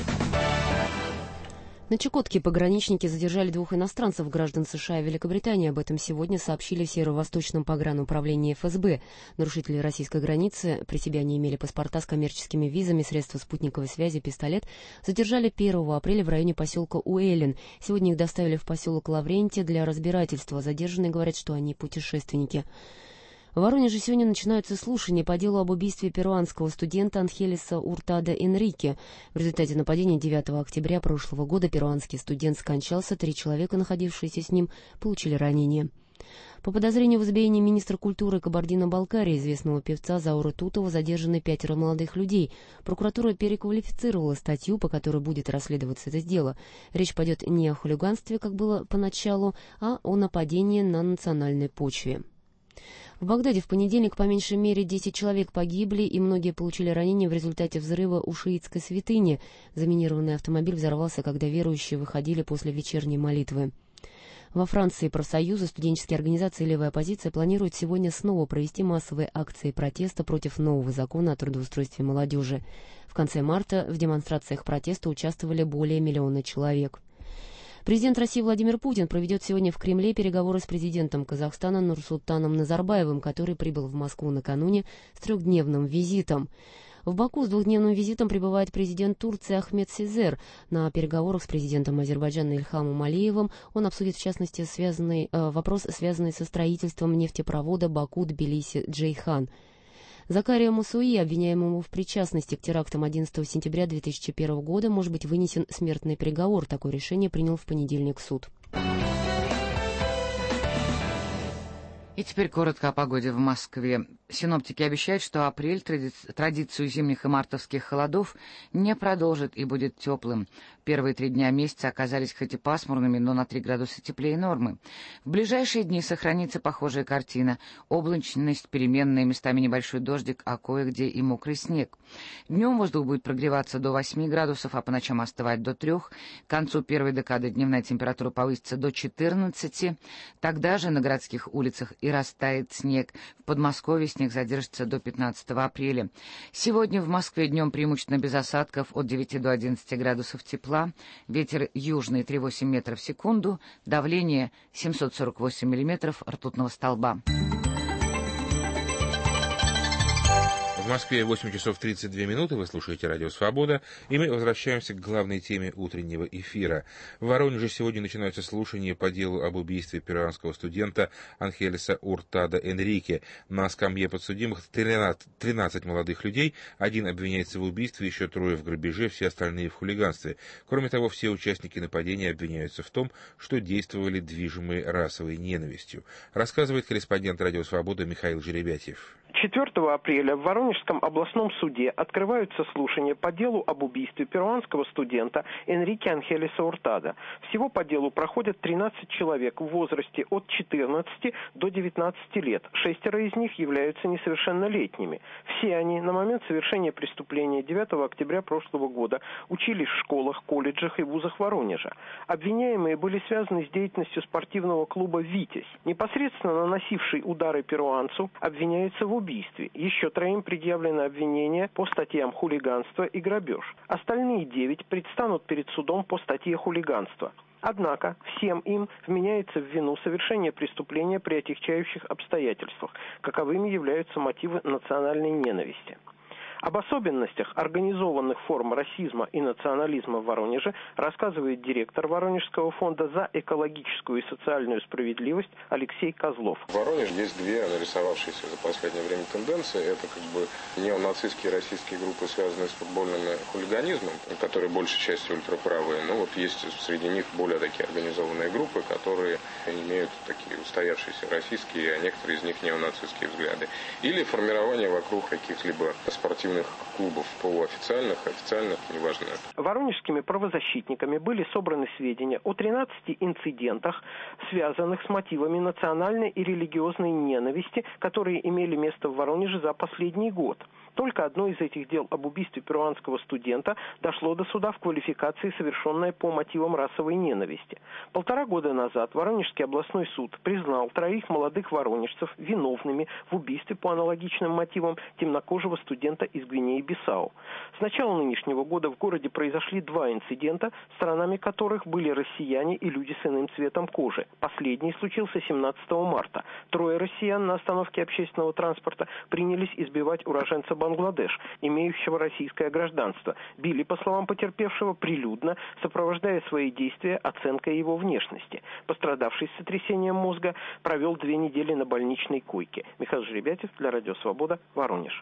На Чукотке пограничники задержали двух иностранцев, граждан США и Великобритании. Об этом сегодня сообщили в Северо-Восточном погрануправлении эф эс бэ. Нарушители российской границы, при себе они имели паспорта с коммерческими визами, средства спутниковой связи, пистолет, задержали первого апреля в районе поселка Уэллин. Сегодня их доставили в поселок Лаврентия для разбирательства. Задержанные говорят, что они путешественники. В Воронеже сегодня начинаются слушания по делу об убийстве перуанского студента Анхелеса Уртада Энрике. В результате нападения девятого октября прошлого года перуанский студент скончался, три человека, находившиеся с ним, получили ранения. По подозрению в избиении министра культуры Кабардино-Балкарии, известного певца Заура Тутова, задержаны пятеро молодых людей. Прокуратура переквалифицировала статью, по которой будет расследоваться это дело. Речь пойдет не о хулиганстве, как было поначалу, а о нападении на национальной почве. В Багдаде в понедельник по меньшей мере десять человек погибли и многие получили ранения в результате взрыва у шиитской святыни. Заминированный автомобиль взорвался, когда верующие выходили после вечерней молитвы. Во Франции профсоюзы, студенческие организации и левая оппозиция планируют сегодня снова провести массовые акции протеста против нового закона о трудоустройстве молодежи. В конце марта в демонстрациях протеста участвовали более миллиона человек. Президент России Владимир Путин проведет сегодня в Кремле переговоры с президентом Казахстана Нурсултаном Назарбаевым, который прибыл в Москву накануне с трехдневным визитом. В Баку с двухдневным визитом прибывает президент Турции Ахмед Сезер. На переговорах с президентом Азербайджана Ильхамом Алиевым он обсудит, в частности, связанный, э, вопрос, связанный со строительством нефтепровода Баку-Тбилиси-Джейхан. Закария Мусуи, обвиняемому в причастности к терактам одиннадцатого сентября две тысячи первого года, может быть вынесен смертный приговор. Такое решение принял в понедельник суд. И теперь коротко о погоде в Москве. Синоптики обещают, что апрель тради... традицию зимних и мартовских холодов не продолжит и будет теплым. Первые три дня месяца оказались хоть и пасмурными, но на три градуса теплее нормы. В ближайшие дни сохранится похожая картина. Облачность, переменная, местами небольшой дождик, а кое-где и мокрый снег. Днем воздух будет прогреваться до восьми градусов, а по ночам остывать до трех. К концу первой декады дневная температура повысится до четырнадцати. Тогда же на городских улицах и растает снег. В Подмосковье снег задержится до пятнадцатого апреля. Сегодня в Москве днем преимущественно без осадков, от девяти до одиннадцати градусов тепла. Ветер южный три целых восемь десятых метров в секунду. Давление семьсот сорок восемь миллиметров ртутного столба. В Москве восемь часов тридцать две минуты, вы слушаете «Радио Свобода», и мы возвращаемся к главной теме утреннего эфира. В Воронеже сегодня начинаются слушания по делу об убийстве перуанского студента Анхелеса Уртада Энрике. На скамье подсудимых тринадцать молодых людей, один обвиняется в убийстве, еще трое в грабеже, все остальные в хулиганстве. Кроме того, все участники нападения обвиняются в том, что действовали движимые расовой ненавистью. Рассказывает корреспондент «Радио Свобода» Михаил Жеребятьев. четвёртого апреля в Воронежском областном суде открываются слушания по делу об убийстве перуанского студента Энрике Анхелеса Уртада. Всего по делу проходят тринадцать человек в возрасте от четырнадцати до девятнадцати лет. Шестеро из них являются несовершеннолетними. Все они на момент совершения преступления девятого октября прошлого года учились в школах, колледжах и вузах Воронежа. Обвиняемые были связаны с деятельностью спортивного клуба «Витязь». Непосредственно наносивший удары перуанцу обвиняется в убийстве. Еще троим предъявляется предъявлены обвинения по статьям хулиганство и грабеж. Остальные девять предстанут перед судом по статье хулиганства. Однако всем им вменяется в вину совершение преступления при отягчающих обстоятельствах, каковыми являются мотивы национальной ненависти. Об особенностях организованных форм расизма и национализма в Воронеже рассказывает директор Воронежского фонда за экологическую и социальную справедливость Алексей Козлов. В Воронеже есть две нарисовавшиеся за последнее время тенденции. Это как бы неонацистские российские группы, связанные с футбольным хулиганизмом, которые большей частью ультраправые. Но вот есть среди них более такие организованные группы, которые имеют такие устоявшиеся российские, а некоторые из них неонацистские взгляды. Или формирование вокруг каких-либо спортивных клубов, полуофициальных, официальных, неважно. Воронежскими правозащитниками были собраны сведения о тринадцати инцидентах, связанных с мотивами национальной и религиозной ненависти, которые имели место в Воронеже за последний год. Только одно из этих дел об убийстве перуанского студента дошло до суда в квалификации, совершенной по мотивам расовой ненависти. Полтора года назад Воронежский областной суд признал троих молодых воронежцев виновными в убийстве по аналогичным мотивам темнокожего студента из Гвинеи-Бисау. С начала нынешнего года в городе произошли два инцидента, сторонами которых были россияне и люди с иным цветом кожи. Последний случился семнадцатого марта. Трое россиян на остановке общественного транспорта принялись избивать уроженца Бангладеш, имеющего российское гражданство. Били, по словам потерпевшего, прилюдно, сопровождая свои действия оценкой его внешности. Пострадавший с сотрясением мозга провел две недели на больничной койке. Михаил Жеребятев для Радио Свобода, Воронеж.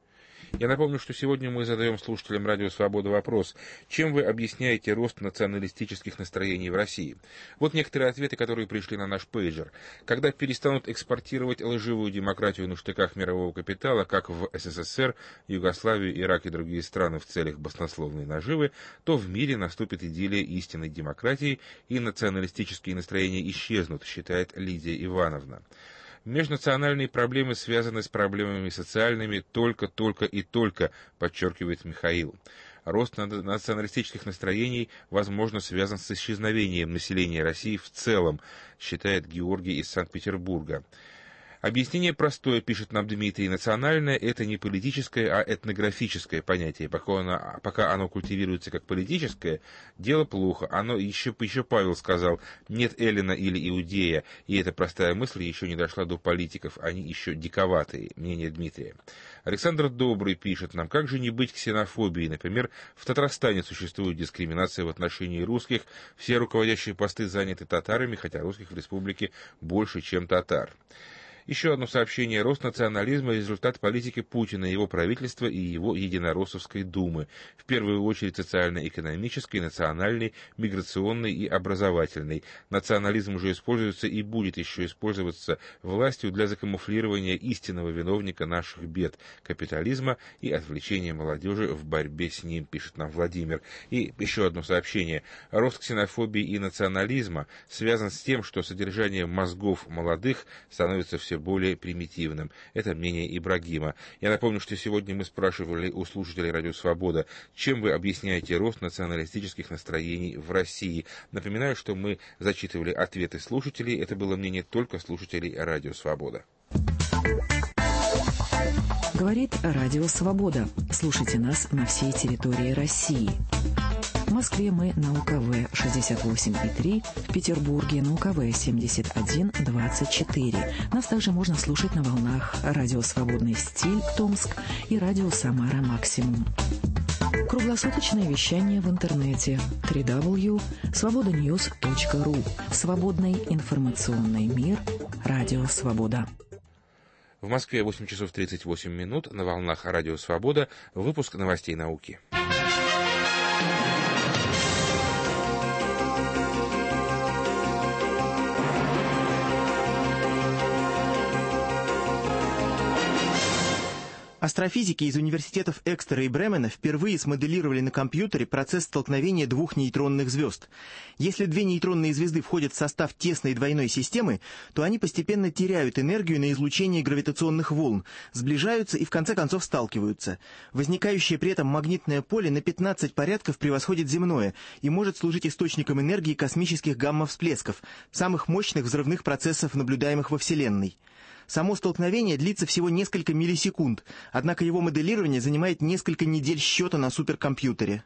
Я напомню, что сегодня мы задаем слушателям Радио Свобода вопрос: чем вы объясняете рост националистических настроений в России? Вот некоторые ответы, которые пришли на наш пейджер. Когда перестанут экспортировать лживую демократию на штыках мирового капитала, как в СССР, Югославию, Ирак и другие страны в целях баснословной наживы, то в мире наступит идиллия истинной демократии и националистические настроения исчезнут, считает Лидия Ивановна. Межнациональные проблемы связаны с проблемами социальными только-только и только, подчеркивает Михаил. Рост националистических настроений, возможно, связан с исчезновением населения России в целом, считает Георгий из Санкт-Петербурга. Объяснение простое, пишет нам Дмитрий. Национальное — это не политическое, а этнографическое понятие. Пока оно, пока оно культивируется как политическое, дело плохо. Оно еще, еще Павел сказал: нет Эллина или Иудея. И эта простая мысль еще не дошла до политиков. Они еще диковатые. Мнение Дмитрия. Александр Добрый пишет нам: как же не быть ксенофобией? Например, в Татарстане существует дискриминация в отношении русских. Все руководящие посты заняты татарами, хотя русских в республике больше, чем татар. Еще одно сообщение. Рост национализма – результат политики Путина, его правительства и его единороссовской думы. В первую очередь социально-экономической, национальной, миграционной и образовательной. Национализм уже используется и будет еще использоваться властью для закамуфлирования истинного виновника наших бед – капитализма и отвлечения молодежи в борьбе с ним, пишет нам Владимир. И еще одно сообщение. Рост ксенофобии и национализма связан с тем, что содержание мозгов молодых становится все более примитивным. Это мнение Ибрагима. Я напомню, что сегодня мы спрашивали у слушателей Радио Свобода, чем вы объясняете рост националистических настроений в России. Напоминаю, что мы зачитывали ответы слушателей. Это было мнение только слушателей Радио Свобода. Говорит Радио Свобода. Слушайте нас на всей территории России. В Москве мы на У К В шестьдесят восемь и три, в Петербурге на У К В семьдесят один двадцать четыре. Нас также можно слушать на волнах радио «Свободный стиль» Томск и радио «Самара Максимум». Круглосуточное вещание в интернете дабл ю дабл ю дабл ю точка свобода ньюс точка ру. Свободный информационный мир. Радио Свобода. В Москве восемь часов тридцать восемь минут. На волнах Радио Свобода. Выпуск новостей науки. Астрофизики из университетов Экстера и Бремена впервые смоделировали на компьютере процесс столкновения двух нейтронных звезд. Если две нейтронные звезды входят в состав тесной двойной системы, то они постепенно теряют энергию на излучение гравитационных волн, сближаются и в конце концов сталкиваются. Возникающее при этом магнитное поле на пятнадцать порядков превосходит земное и может служить источником энергии космических гамма-всплесков, самых мощных взрывных процессов, наблюдаемых во Вселенной. Само столкновение длится всего несколько миллисекунд, однако его моделирование занимает несколько недель счета на суперкомпьютере.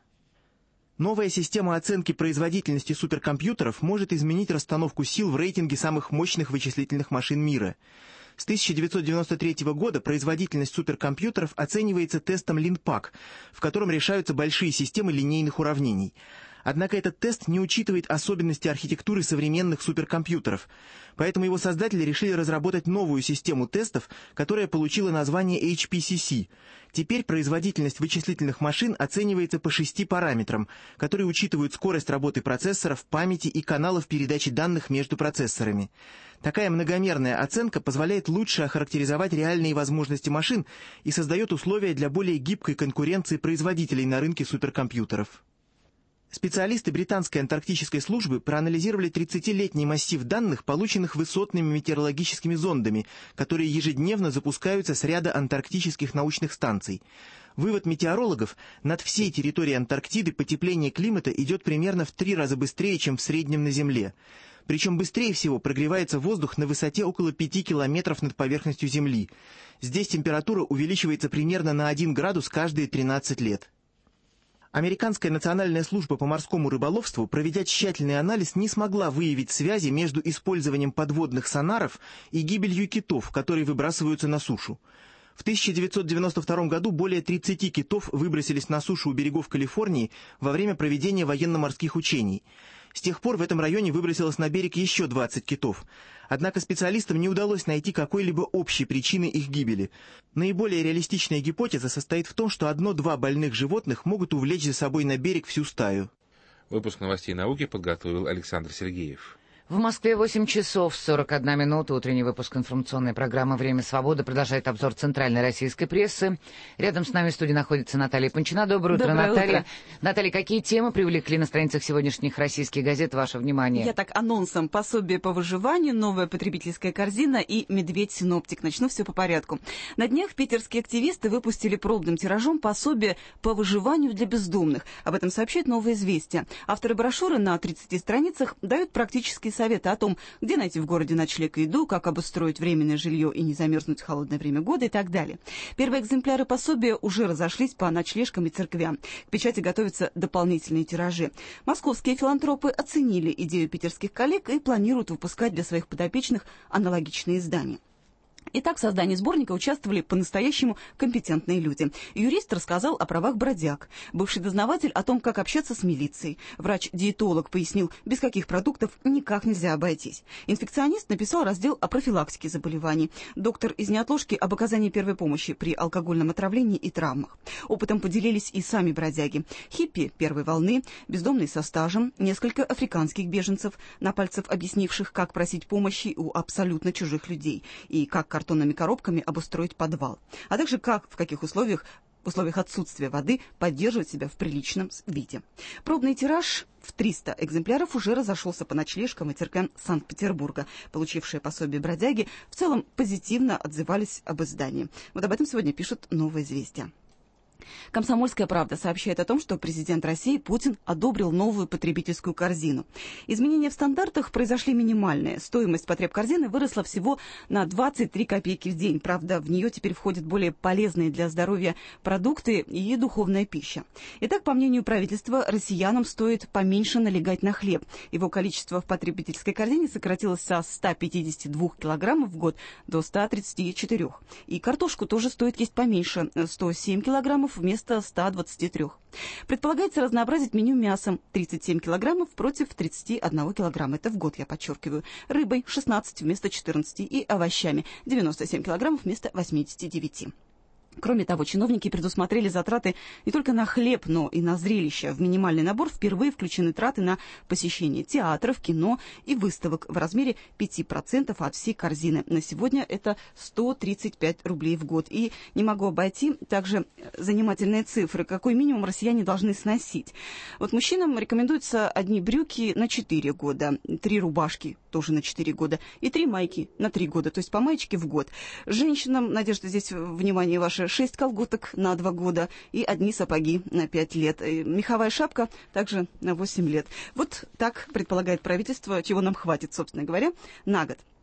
Новая система оценки производительности суперкомпьютеров может изменить расстановку сил в рейтинге самых мощных вычислительных машин мира. С тысяча девятьсот девяносто третьего года производительность суперкомпьютеров оценивается тестом Линпак, в котором решаются большие системы линейных уравнений. Однако этот тест не учитывает особенности архитектуры современных суперкомпьютеров, поэтому его создатели решили разработать новую систему тестов, которая получила название эйч пи си си. Теперь производительность вычислительных машин оценивается по шести параметрам, которые учитывают скорость работы процессоров, памяти и каналов передачи данных между процессорами. Такая многомерная оценка позволяет лучше охарактеризовать реальные возможности машин и создает условия для более гибкой конкуренции производителей на рынке суперкомпьютеров. Специалисты британской антарктической службы проанализировали тридцатилетний массив данных, полученных высотными метеорологическими зондами, которые ежедневно запускаются с ряда антарктических научных станций. Вывод метеорологов: над всей территорией Антарктиды потепление климата идет примерно в три раза быстрее, чем в среднем на Земле. Причем быстрее всего прогревается воздух на высоте около пяти километров над поверхностью Земли. Здесь температура увеличивается примерно на один градус каждые тринадцать лет. Американская национальная служба по морскому рыболовству, проведя тщательный анализ, не смогла выявить связи между использованием подводных сонаров и гибелью китов, которые выбрасываются на сушу. В тысяча девятьсот девяносто втором году более тридцати китов выбросились на сушу у берегов Калифорнии во время проведения военно-морских учений. С тех пор в этом районе выбросилось на берег еще двадцать китов. Однако специалистам не удалось найти какой-либо общей причины их гибели. Наиболее реалистичная гипотеза состоит в том, что одно-два больных животных могут увлечь за собой на берег всю стаю. Выпуск новостей науки подготовил Александр Сергеев. В Москве восемь часов сорок одна минута. Утренний выпуск информационной программы «Время свободы» продолжает обзор центральной российской прессы. Рядом с нами в студии находится Наталья Панчина. Доброе утро, Доброе Наталья. утро. Наталья, какие темы привлекли на страницах сегодняшних российских газет ваше внимание? Я так анонсом: пособие по выживанию, новая потребительская корзина и медведь-синоптик. Начну все по порядку. На днях питерские активисты выпустили пробным тиражом пособие по выживанию для бездомных. Об этом сообщает «Новое известие». Авторы брошюры на тридцати страницах дают практические советы о том, где найти в городе ночлег и еду, как обустроить временное жилье и не замерзнуть в холодное время года и так далее. Первые экземпляры пособия уже разошлись по ночлежкам и церквям. К печати готовятся дополнительные тиражи. Московские филантропы оценили идею питерских коллег и планируют выпускать для своих подопечных аналогичные издания. Итак, в создании сборника участвовали по-настоящему компетентные люди. Юрист рассказал о правах бродяг. Бывший дознаватель о том, как общаться с милицией. Врач-диетолог пояснил, без каких продуктов никак нельзя обойтись. Инфекционист написал раздел о профилактике заболеваний. Доктор из неотложки об оказании первой помощи при алкогольном отравлении и травмах. Опытом поделились и сами бродяги. Хиппи первой волны, бездомные со стажем, несколько африканских беженцев, на пальцах объяснивших, как просить помощи у абсолютно чужих людей и как картонными коробками обустроить подвал, а также как, в каких условиях, в условиях отсутствия воды поддерживать себя в приличном виде. Пробный тираж в триста экземпляров уже разошелся по ночлежкам и церквям Санкт-Петербурга. Получившие пособие бродяги в целом позитивно отзывались об издании. Вот об этом сегодня пишут «Новое известие». «Комсомольская правда» сообщает о том, что президент России Путин одобрил новую потребительскую корзину. Изменения в стандартах произошли минимальные. Стоимость потребкорзины выросла всего на двадцать три копейки в день. Правда, в нее теперь входят более полезные для здоровья продукты и духовная пища. Итак, по мнению правительства, россиянам стоит поменьше налегать на хлеб. Его количество в потребительской корзине сократилось со ста пятидесяти двух килограммов в год до ста тридцати четырёх. И картошку тоже стоит есть поменьше – сто семь килограммов вместо ста двадцати трёх. Предполагается разнообразить меню мясом – тридцать семь килограммов против тридцати одного килограмма. Это в год, я подчеркиваю. Рыбой – шестнадцать вместо четырнадцати и овощами – девяносто семь килограммов вместо восьмидесяти девяти. Кроме того, чиновники предусмотрели затраты не только на хлеб, но и на зрелища. В минимальный набор впервые включены траты на посещение театров, кино и выставок в размере пяти процентов от всей корзины. На сегодня это сто тридцать пять рублей в год. И не могу обойти также занимательные цифры, какой минимум россияне должны сносить. Вот мужчинам рекомендуются одни брюки на четыре года, три рубашки тоже на четыре года и три майки на три года, то есть по маечке в год. Женщинам, Надежда, здесь внимание ваше, шесть колготок на два года и одни сапоги на пять лет. И меховая шапка также на восемь лет. Вот так предполагает правительство, чего нам хватит, собственно говоря, на год.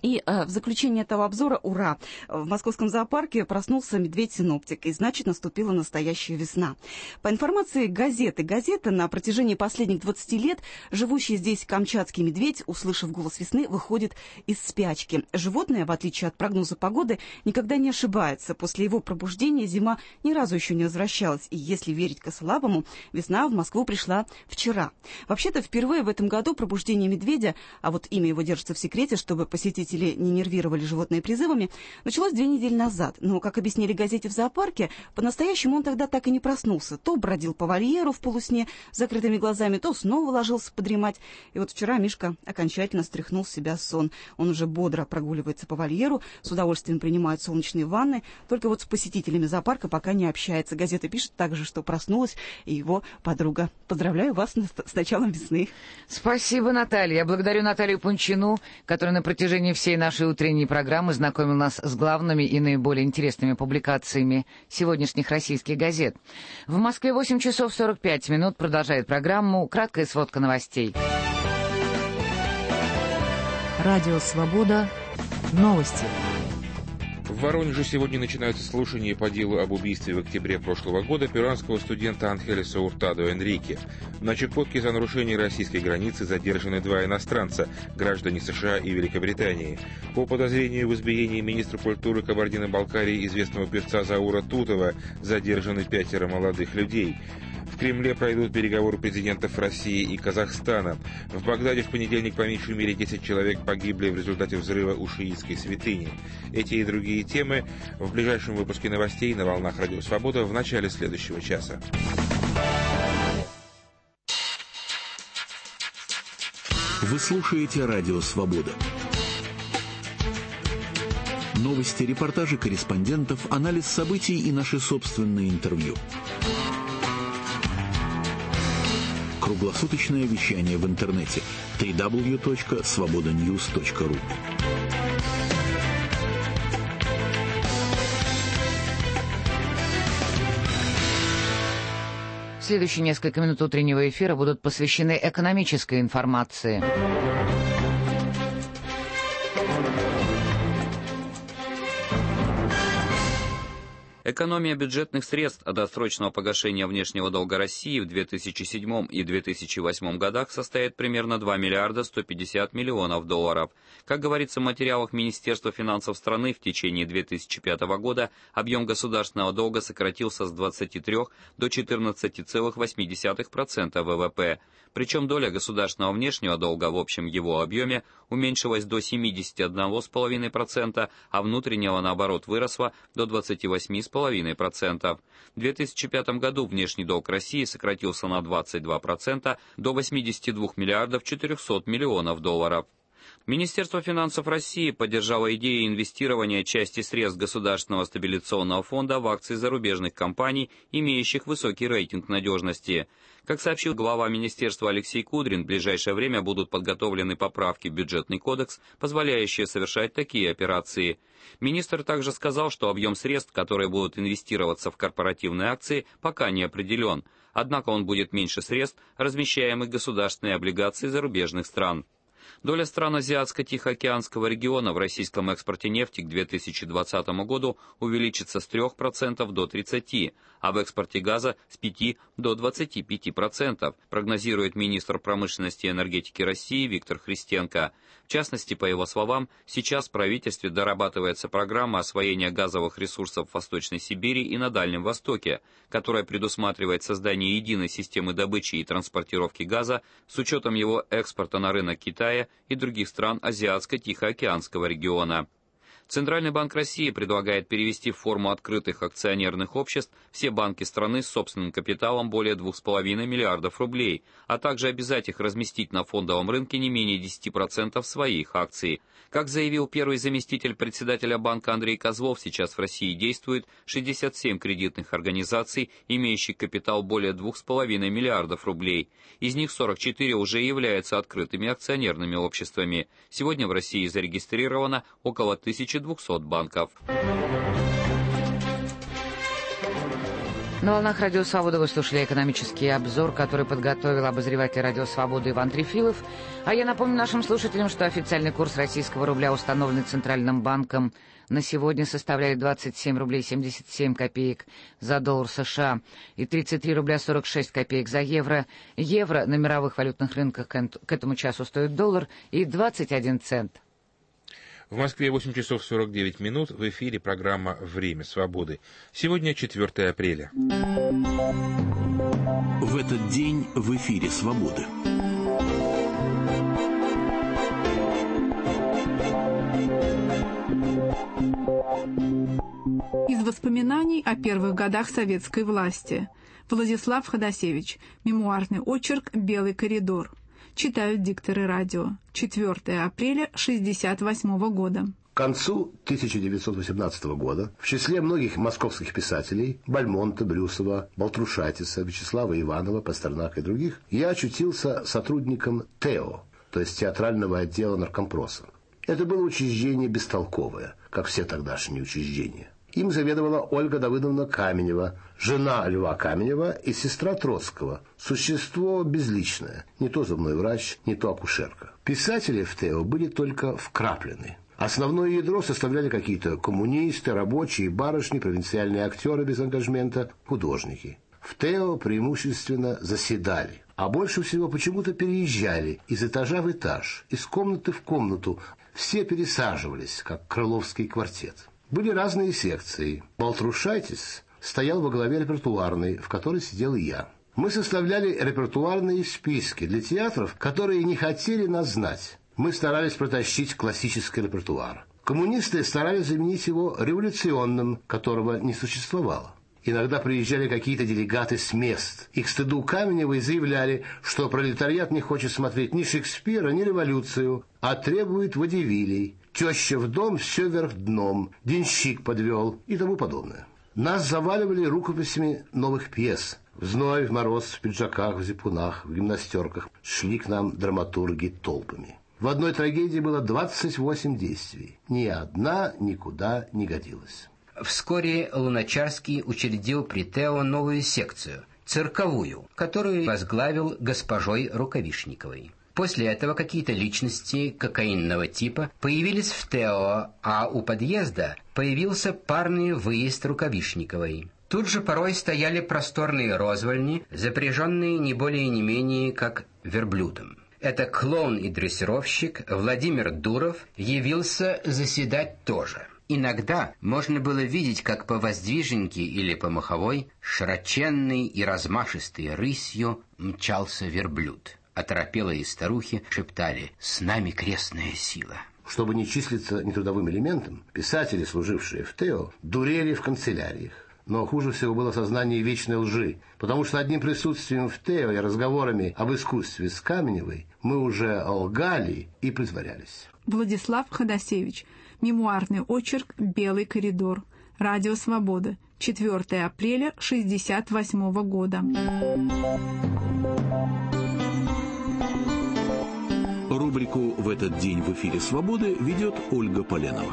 И э, в заключение этого обзора, ура, в московском зоопарке проснулся медведь-синоптик, и значит, наступила настоящая весна. По информации газеты, газета на протяжении последних двадцати лет живущий здесь камчатский медведь, услышав голос весны, выходит из спячки. Животное, в отличие от прогноза погоды, никогда не ошибается. После его пробуждения зима ни разу еще не возвращалась, и если верить Косолапому, весна в Москву пришла вчера. Вообще-то, впервые в этом году пробуждение медведя, а вот имя его держится в секрете, чтобы посетители не нервировали животные призывами, началось две недели назад. Но, как объяснили газете в зоопарке, по-настоящему он тогда так и не проснулся. То бродил по вольеру в полусне с закрытыми глазами, то снова ложился подремать. И вот вчера Мишка окончательно стряхнул с себя сон. Он уже бодро прогуливается по вольеру, с удовольствием принимает солнечные ванны, только вот с посетителями зоопарка пока не общается. Газета пишет также, что проснулась и его подруга. Поздравляю вас с началом весны. Спасибо, Наталья. Я благодарю Наталью Пунчину, которая на протяжении всей нашей утренней программы знакомил нас с главными и наиболее интересными публикациями сегодняшних российских газет. В Москве восемь часов сорок пять минут. Продолжает программу краткая сводка новостей. Радио «Свобода». Новости. В Воронеже сегодня начинаются слушания по делу об убийстве в октябре прошлого года перуанского студента Анхелеса Уртадо Энрике. На Чукотке за нарушение российской границы задержаны два иностранца, граждане США и Великобритании. По подозрению в избиении министра культуры Кабардино-Балкарии известного певца Заура Тутова задержаны пятеро молодых людей. В Кремле пройдут переговоры президентов России и Казахстана. В Багдаде в понедельник по меньшей мере десять человек погибли в результате взрыва у шиитской святыни. Эти и другие темы в ближайшем выпуске новостей на волнах Радио Свобода в начале следующего часа. Вы слушаете Радио Свобода. Новости, репортажи корреспондентов, анализ событий и наши собственные интервью. Круглосуточное вещание в интернете дабл ю дабл ю дабл ю точка свобода ньюс точка ру. Следующие несколько минут утреннего эфира будут посвящены экономической информации. Экономия бюджетных средств от досрочного погашения внешнего долга России в две тысячи седьмом и две тысячи восьмом годах составит примерно два миллиарда сто пятьдесят миллионов долларов. Как говорится в материалах Министерства финансов страны, в течение две тысячи пятого года объем государственного долга сократился с двадцати трёх до четырнадцати целых восьми десятых процента вэ вэ пэ. Причем доля государственного внешнего долга в общем его объеме уменьшилась до семидесяти одного целых пяти десятых процента, а внутреннего, наоборот, выросла до двадцати восьми целых пяти десятых процента. В две тысячи пятом году внешний долг России сократился на двадцать два процента до восьмидесяти двух миллиардов четырехсот миллионов долларов. Министерство финансов России поддержало идею инвестирования части средств Государственного стабилизационного фонда в акции зарубежных компаний, имеющих высокий рейтинг надежности. Как сообщил глава министерства Алексей Кудрин, в ближайшее время будут подготовлены поправки в бюджетный кодекс, позволяющие совершать такие операции. Министр также сказал, что объем средств, которые будут инвестироваться в корпоративные акции, пока не определен. Однако он будет меньше средств, размещаемых государственные облигации зарубежных стран. Доля стран Азиатско-Тихоокеанского региона в российском экспорте нефти к две тысячи двадцатому году увеличится с трёх процентов до тридцати процентов, а в экспорте газа с пяти до двадцати пяти процентов, прогнозирует министр промышленности и энергетики России Виктор Христенко. В частности, по его словам, сейчас в правительстве дорабатывается программа освоения газовых ресурсов в Восточной Сибири и на Дальнем Востоке, которая предусматривает создание единой системы добычи и транспортировки газа с учетом его экспорта на рынок Китая и других стран Азиатско-Тихоокеанского региона. Центральный банк России предлагает перевести в форму открытых акционерных обществ все банки страны с собственным капиталом более двух с половиной миллиардов рублей, а также обязать их разместить на фондовом рынке не менее десяти процентов своих акций. Как заявил первый заместитель председателя банка Андрей Козлов, сейчас в России действует шестьдесят семь кредитных организаций, имеющих капитал более двух с половиной миллиардов рублей. Из них сорок четыре уже являются открытыми акционерными обществами. Сегодня в России зарегистрировано около тысячи двухсот банков. На волнах «Радио Свобода» вы слушали экономический обзор, который подготовил обозреватель «Радио Свобода» Иван Трефилов. А я напомню нашим слушателям, что официальный курс российского рубля, установленный Центральным банком, на сегодня составляет двадцать семь рублей семьдесят семь копеек за доллар США и тридцать три рубля сорок шесть копеек за евро. Евро на мировых валютных рынках к этому часу стоит доллар и двадцать один цент. В Москве восемь часов сорок девять минут. В эфире программа «Время свободы». Сегодня четвёртое апреля. В этот день в эфире «Свободы». Из воспоминаний о первых годах советской власти. Владислав Ходосевич. Мемуарный очерк «Белый коридор». Читают дикторы радио. четвёртое апреля шестьдесят восьмого года. К концу тысяча девятьсот восемнадцатого года в числе многих московских писателей Бальмонта, Брюсова, Балтрушайтиса, Вячеслава Иванова, Пастернака и других я очутился сотрудником ТЭО, то есть театрального отдела наркомпроса. Это было учреждение бестолковое, как все тогдашние учреждения. Им заведовала Ольга Давыдовна Каменева, жена Льва Каменева и сестра Троцкого. Существо безличное, не то зубной врач, не то акушерка. Писатели в ТЭО были только вкраплены. Основное ядро составляли какие-то коммунисты, рабочие, барышни, провинциальные актеры без ангажмента, художники. В ТЭО преимущественно заседали, а больше всего почему-то переезжали из этажа в этаж, из комнаты в комнату. Все пересаживались, как крыловский квартет. Были разные секции. Балтрушайтис стоял во главе репертуарной, в которой сидел и я. Мы составляли репертуарные списки для театров, которые не хотели нас знать. Мы старались протащить классический репертуар. Коммунисты старались заменить его революционным, которого не существовало. Иногда приезжали какие-то делегаты с мест. И к стыду Каменевой заявляли, что пролетариат не хочет смотреть ни Шекспира, ни революцию, а требует водевилей. Теща в дом, все вверх дном, денщик подвел и тому подобное. Нас заваливали рукописями новых пьес. В зной, в мороз, в пиджаках, в зипунах, в гимнастерках шли к нам драматурги толпами. В одной трагедии было двадцать восемь действий. Ни одна никуда не годилась. Вскоре Луначарский учредил при ТЭО новую секцию, цирковую, которую возглавил госпожой Рукавишниковой. После этого какие-то личности кокаинного типа появились в ТЭО, а у подъезда появился парный выезд Рукавишниковой. Тут же порой стояли просторные розвальни, запряженные не более не менее как верблюдом. Это клоун и дрессировщик Владимир Дуров явился заседать тоже. Иногда можно было видеть, как по Воздвиженке или по Маховой широченной и размашистой рысью мчался верблюд. Оторопелые старухи шептали: «С нами крестная сила». Чтобы не числиться нетрудовым элементом, писатели, служившие в ТЭО, дурели в канцеляриях. Но хуже всего было сознание вечной лжи, потому что одним присутствием в ТЭО и разговорами об искусстве с Каменевой мы уже лгали и притворялись. Владислав Ходосевич. Мемуарный очерк «Белый коридор». Радио Свобода. четвёртое апреля шестьдесят восьмого года. Рубрику «В этот день в эфире Свободы» ведет Ольга Поленова.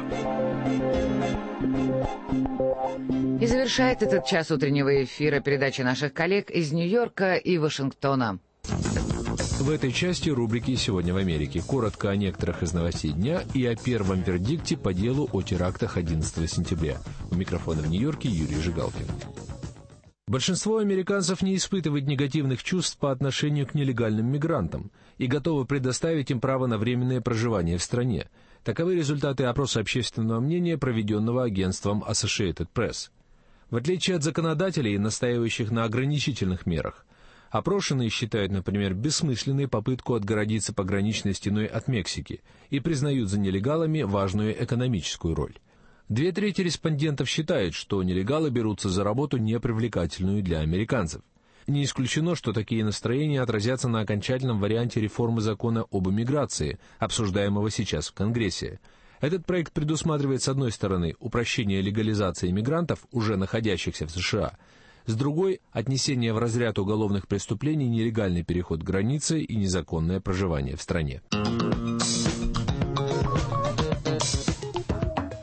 И завершает этот час утреннего эфира передача наших коллег из Нью-Йорка и Вашингтона. В этой части рубрики «Сегодня в Америке» коротко о некоторых из новостей дня и о первом вердикте по делу о терактах одиннадцатого сентября. У микрофона в Нью-Йорке Юрий Жигалкин. Большинство американцев не испытывает негативных чувств по отношению к нелегальным мигрантам и готовы предоставить им право на временное проживание в стране. Таковы результаты опроса общественного мнения, проведенного агентством Associated Press. В отличие от законодателей, настаивающих на ограничительных мерах, опрошенные считают, например, бессмысленной попытку отгородиться пограничной стеной от Мексики и признают за нелегалами важную экономическую роль. Две трети респондентов считают, что нелегалы берутся за работу непривлекательную для американцев. Не исключено, что такие настроения отразятся на окончательном варианте реформы закона об иммиграции, обсуждаемого сейчас в Конгрессе. Этот проект предусматривает, с одной стороны, упрощение легализации иммигрантов, уже находящихся в США, с другой – отнесение в разряд уголовных преступлений нелегальный переход границы и незаконное проживание в стране.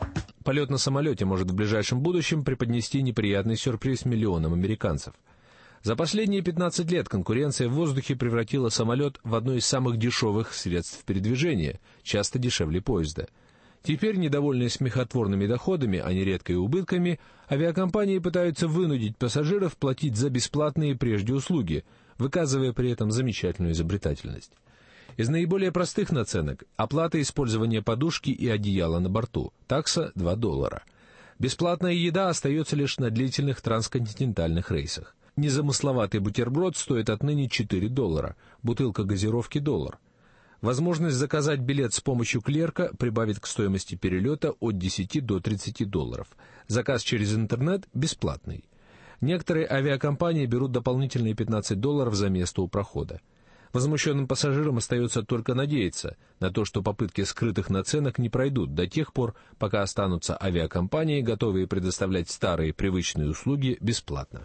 Полет на самолете может в ближайшем будущем преподнести неприятный сюрприз миллионам американцев. За последние пятнадцать лет конкуренция в воздухе превратила самолет в одно из самых дешевых средств передвижения, часто дешевле поезда. Теперь, недовольные смехотворными доходами, а нередко и убытками, авиакомпании пытаются вынудить пассажиров платить за бесплатные прежде услуги, выказывая при этом замечательную изобретательность. Из наиболее простых наценок – оплата использования подушки и одеяла на борту, такса два доллара. Бесплатная еда остается лишь на длительных трансконтинентальных рейсах. Незамысловатый бутерброд стоит отныне четыре доллара, бутылка газировки – доллар. Возможность заказать билет с помощью клерка прибавит к стоимости перелета от десяти до тридцати долларов. Заказ через интернет бесплатный. Некоторые авиакомпании берут дополнительные пятнадцать долларов за место у прохода. Возмущенным пассажирам остается только надеяться на то, что попытки скрытых наценок не пройдут до тех пор, пока останутся авиакомпании, готовые предоставлять старые привычные услуги бесплатно.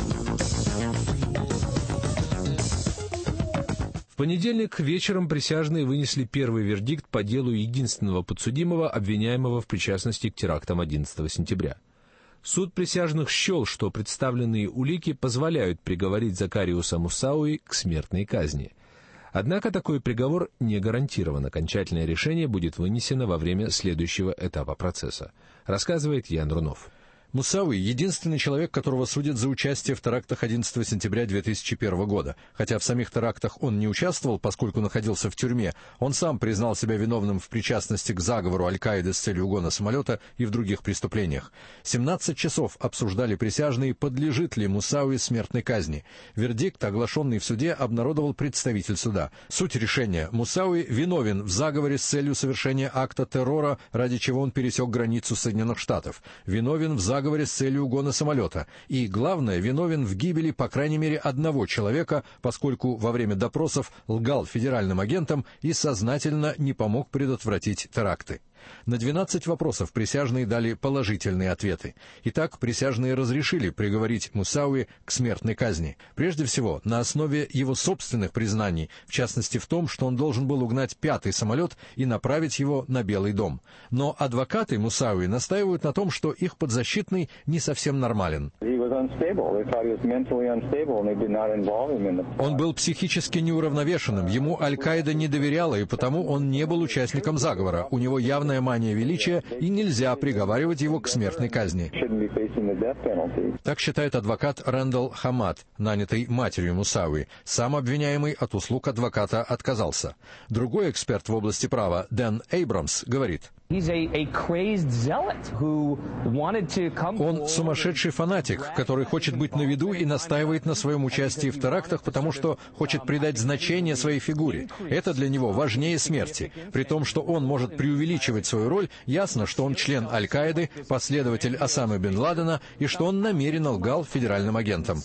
В понедельник вечером присяжные вынесли первый вердикт по делу единственного подсудимого, обвиняемого в причастности к терактам одиннадцатого сентября. Суд присяжных счел, что представленные улики позволяют приговорить Закариуса Мусауи к смертной казни. Однако такой приговор не гарантирован. Окончательное решение будет вынесено во время следующего этапа процесса, рассказывает Ян Рунов. Мусауи — единственный человек, которого судят за участие в терактах одиннадцатого сентября две тысячи первого года. Хотя в самих терактах он не участвовал, поскольку находился в тюрьме, он сам признал себя виновным в причастности к заговору Аль-Каиды с целью угона самолета и в других преступлениях. семнадцать часов обсуждали присяжные, подлежит ли Мусауи смертной казни. Вердикт, оглашенный в суде, обнародовал представитель суда. Суть решения: Мусауи виновен в заговоре с целью совершения акта террора, ради чего он пересек границу Соединенных Штатов. Виновен в заговоре с целью угона самолета. И, главное, виновен в гибели по крайней мере одного человека, поскольку во время допросов лгал федеральным агентам и сознательно не помог предотвратить теракты. На двенадцать вопросов присяжные дали положительные ответы. Итак, присяжные разрешили приговорить Мусауи к смертной казни. Прежде всего, на основе его собственных признаний, в частности в том, что он должен был угнать пятый самолет и направить его на Белый дом. Но адвокаты Мусауи настаивают на том, что их подзащитный не совсем нормален. Он был психически неуравновешенным, ему Аль-Каида не доверяла, и потому он не был участником заговора. У него явная мания величия, и нельзя приговаривать его к смертной казни. Так считает адвокат Рэндалл Хамад, нанятый матерью Мусауи. Сам обвиняемый от услуг адвоката отказался. Другой эксперт в области права, Дэн Эйбрамс, говорит: Он сумасшедший фанатик, который хочет быть на виду и настаивает на своем участии в терактах, потому что хочет придать значение своей фигуре. Это для него важнее смерти. При том, что он может преувеличивать свою роль, ясно, что он член Аль-Каиды, последователь Осамы бен Ладена, и что он намеренно лгал федеральным агентам.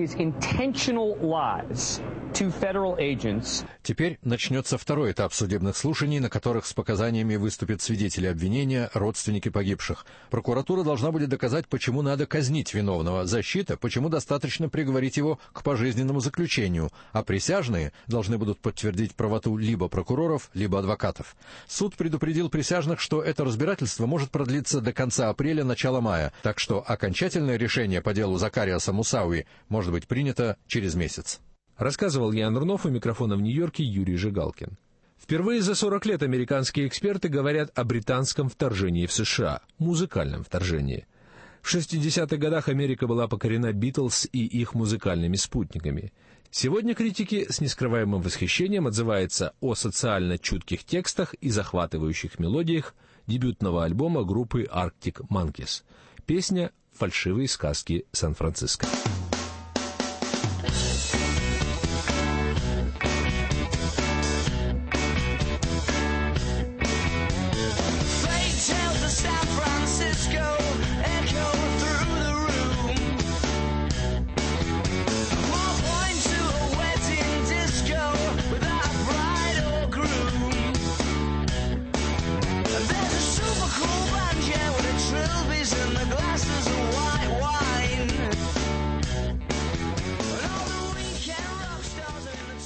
Теперь начнется второй этап судебных слушаний, на которых с показаниями выступят свидетели обвинения, родственники погибших. Прокуратура должна будет доказать, почему надо казнить виновного. Защита, почему достаточно приговорить его к пожизненному заключению. А присяжные должны будут подтвердить правоту либо прокуроров, либо адвокатов. Суд предупредил присяжных, что это разбирательство может продлиться до конца апреля, начала мая. Так что окончательное решение по делу Закариаса Мусауи может быть принято через месяц. Рассказывал Ян Рунов, у микрофона в Нью-Йорке Юрий Жигалкин. Впервые за сорок лет американские эксперты говорят о британском вторжении в США, музыкальном вторжении. В шестидесятых годах Америка была покорена Битлз и их музыкальными спутниками. Сегодня критики с нескрываемым восхищением отзываются о социально чутких текстах и захватывающих мелодиях дебютного альбома группы Arctic Monkeys. Песня «Фальшивые сказки Сан-Франциско».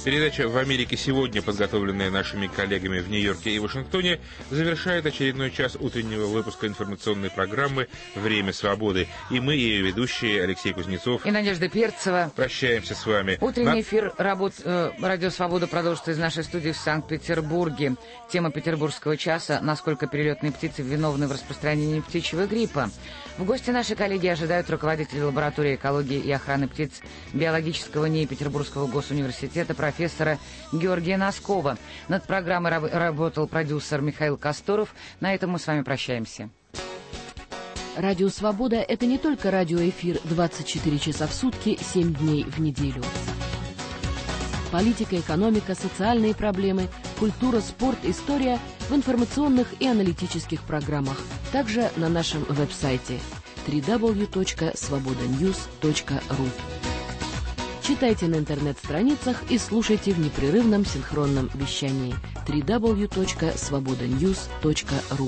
Передача «В Америке сегодня», подготовленная нашими коллегами в Нью-Йорке и Вашингтоне, завершает очередной час утреннего выпуска информационной программы «Время свободы». И мы, ее ведущие, Алексей Кузнецов и Надежда Перцева, прощаемся с вами. Утренний На... эфир работ, э, «Радио Свобода» продолжится из нашей студии в Санкт-Петербурге. Тема петербургского часа: насколько перелетные птицы виновны в распространении птичьего гриппа. В гости наши коллеги ожидают руководители лаборатории экологии и охраны птиц биологического НИИ Петербургского госуниверситета профессора Георгия Носкова. Над программой раб- работал продюсер Михаил Косторов. На этом мы с вами прощаемся. Радио «Свобода» — это не только радиоэфир двадцать четыре часа в сутки, семь дней в неделю. Политика, экономика, социальные проблемы, культура, спорт, история в информационных и аналитических программах. Также на нашем веб-сайте дабл ю дабл ю дабл ю точка свобода ньюс точка ру. Читайте на интернет-страницах и слушайте в непрерывном синхронном вещании дабл ю дабл ю дабл ю точка свобода ньюс точка ру.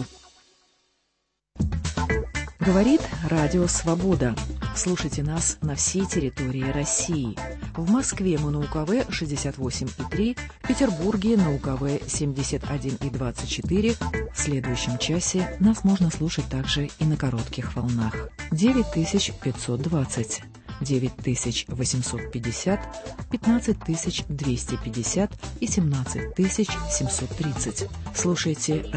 Говорит Радио Свобода. Слушайте нас на всей территории России. В Москве мы на УКВ шестьдесят восемь и три, в Петербурге на УКВ семьдесят один и двадцать четыре. В следующем часе нас можно слушать также и на коротких волнах. девять тысяч пятьсот двадцать, девять тысяч восемьсот пятьдесят, пятнадцать тысяч двести пятьдесят и семнадцать тысяч семьсот тридцать. Слушайте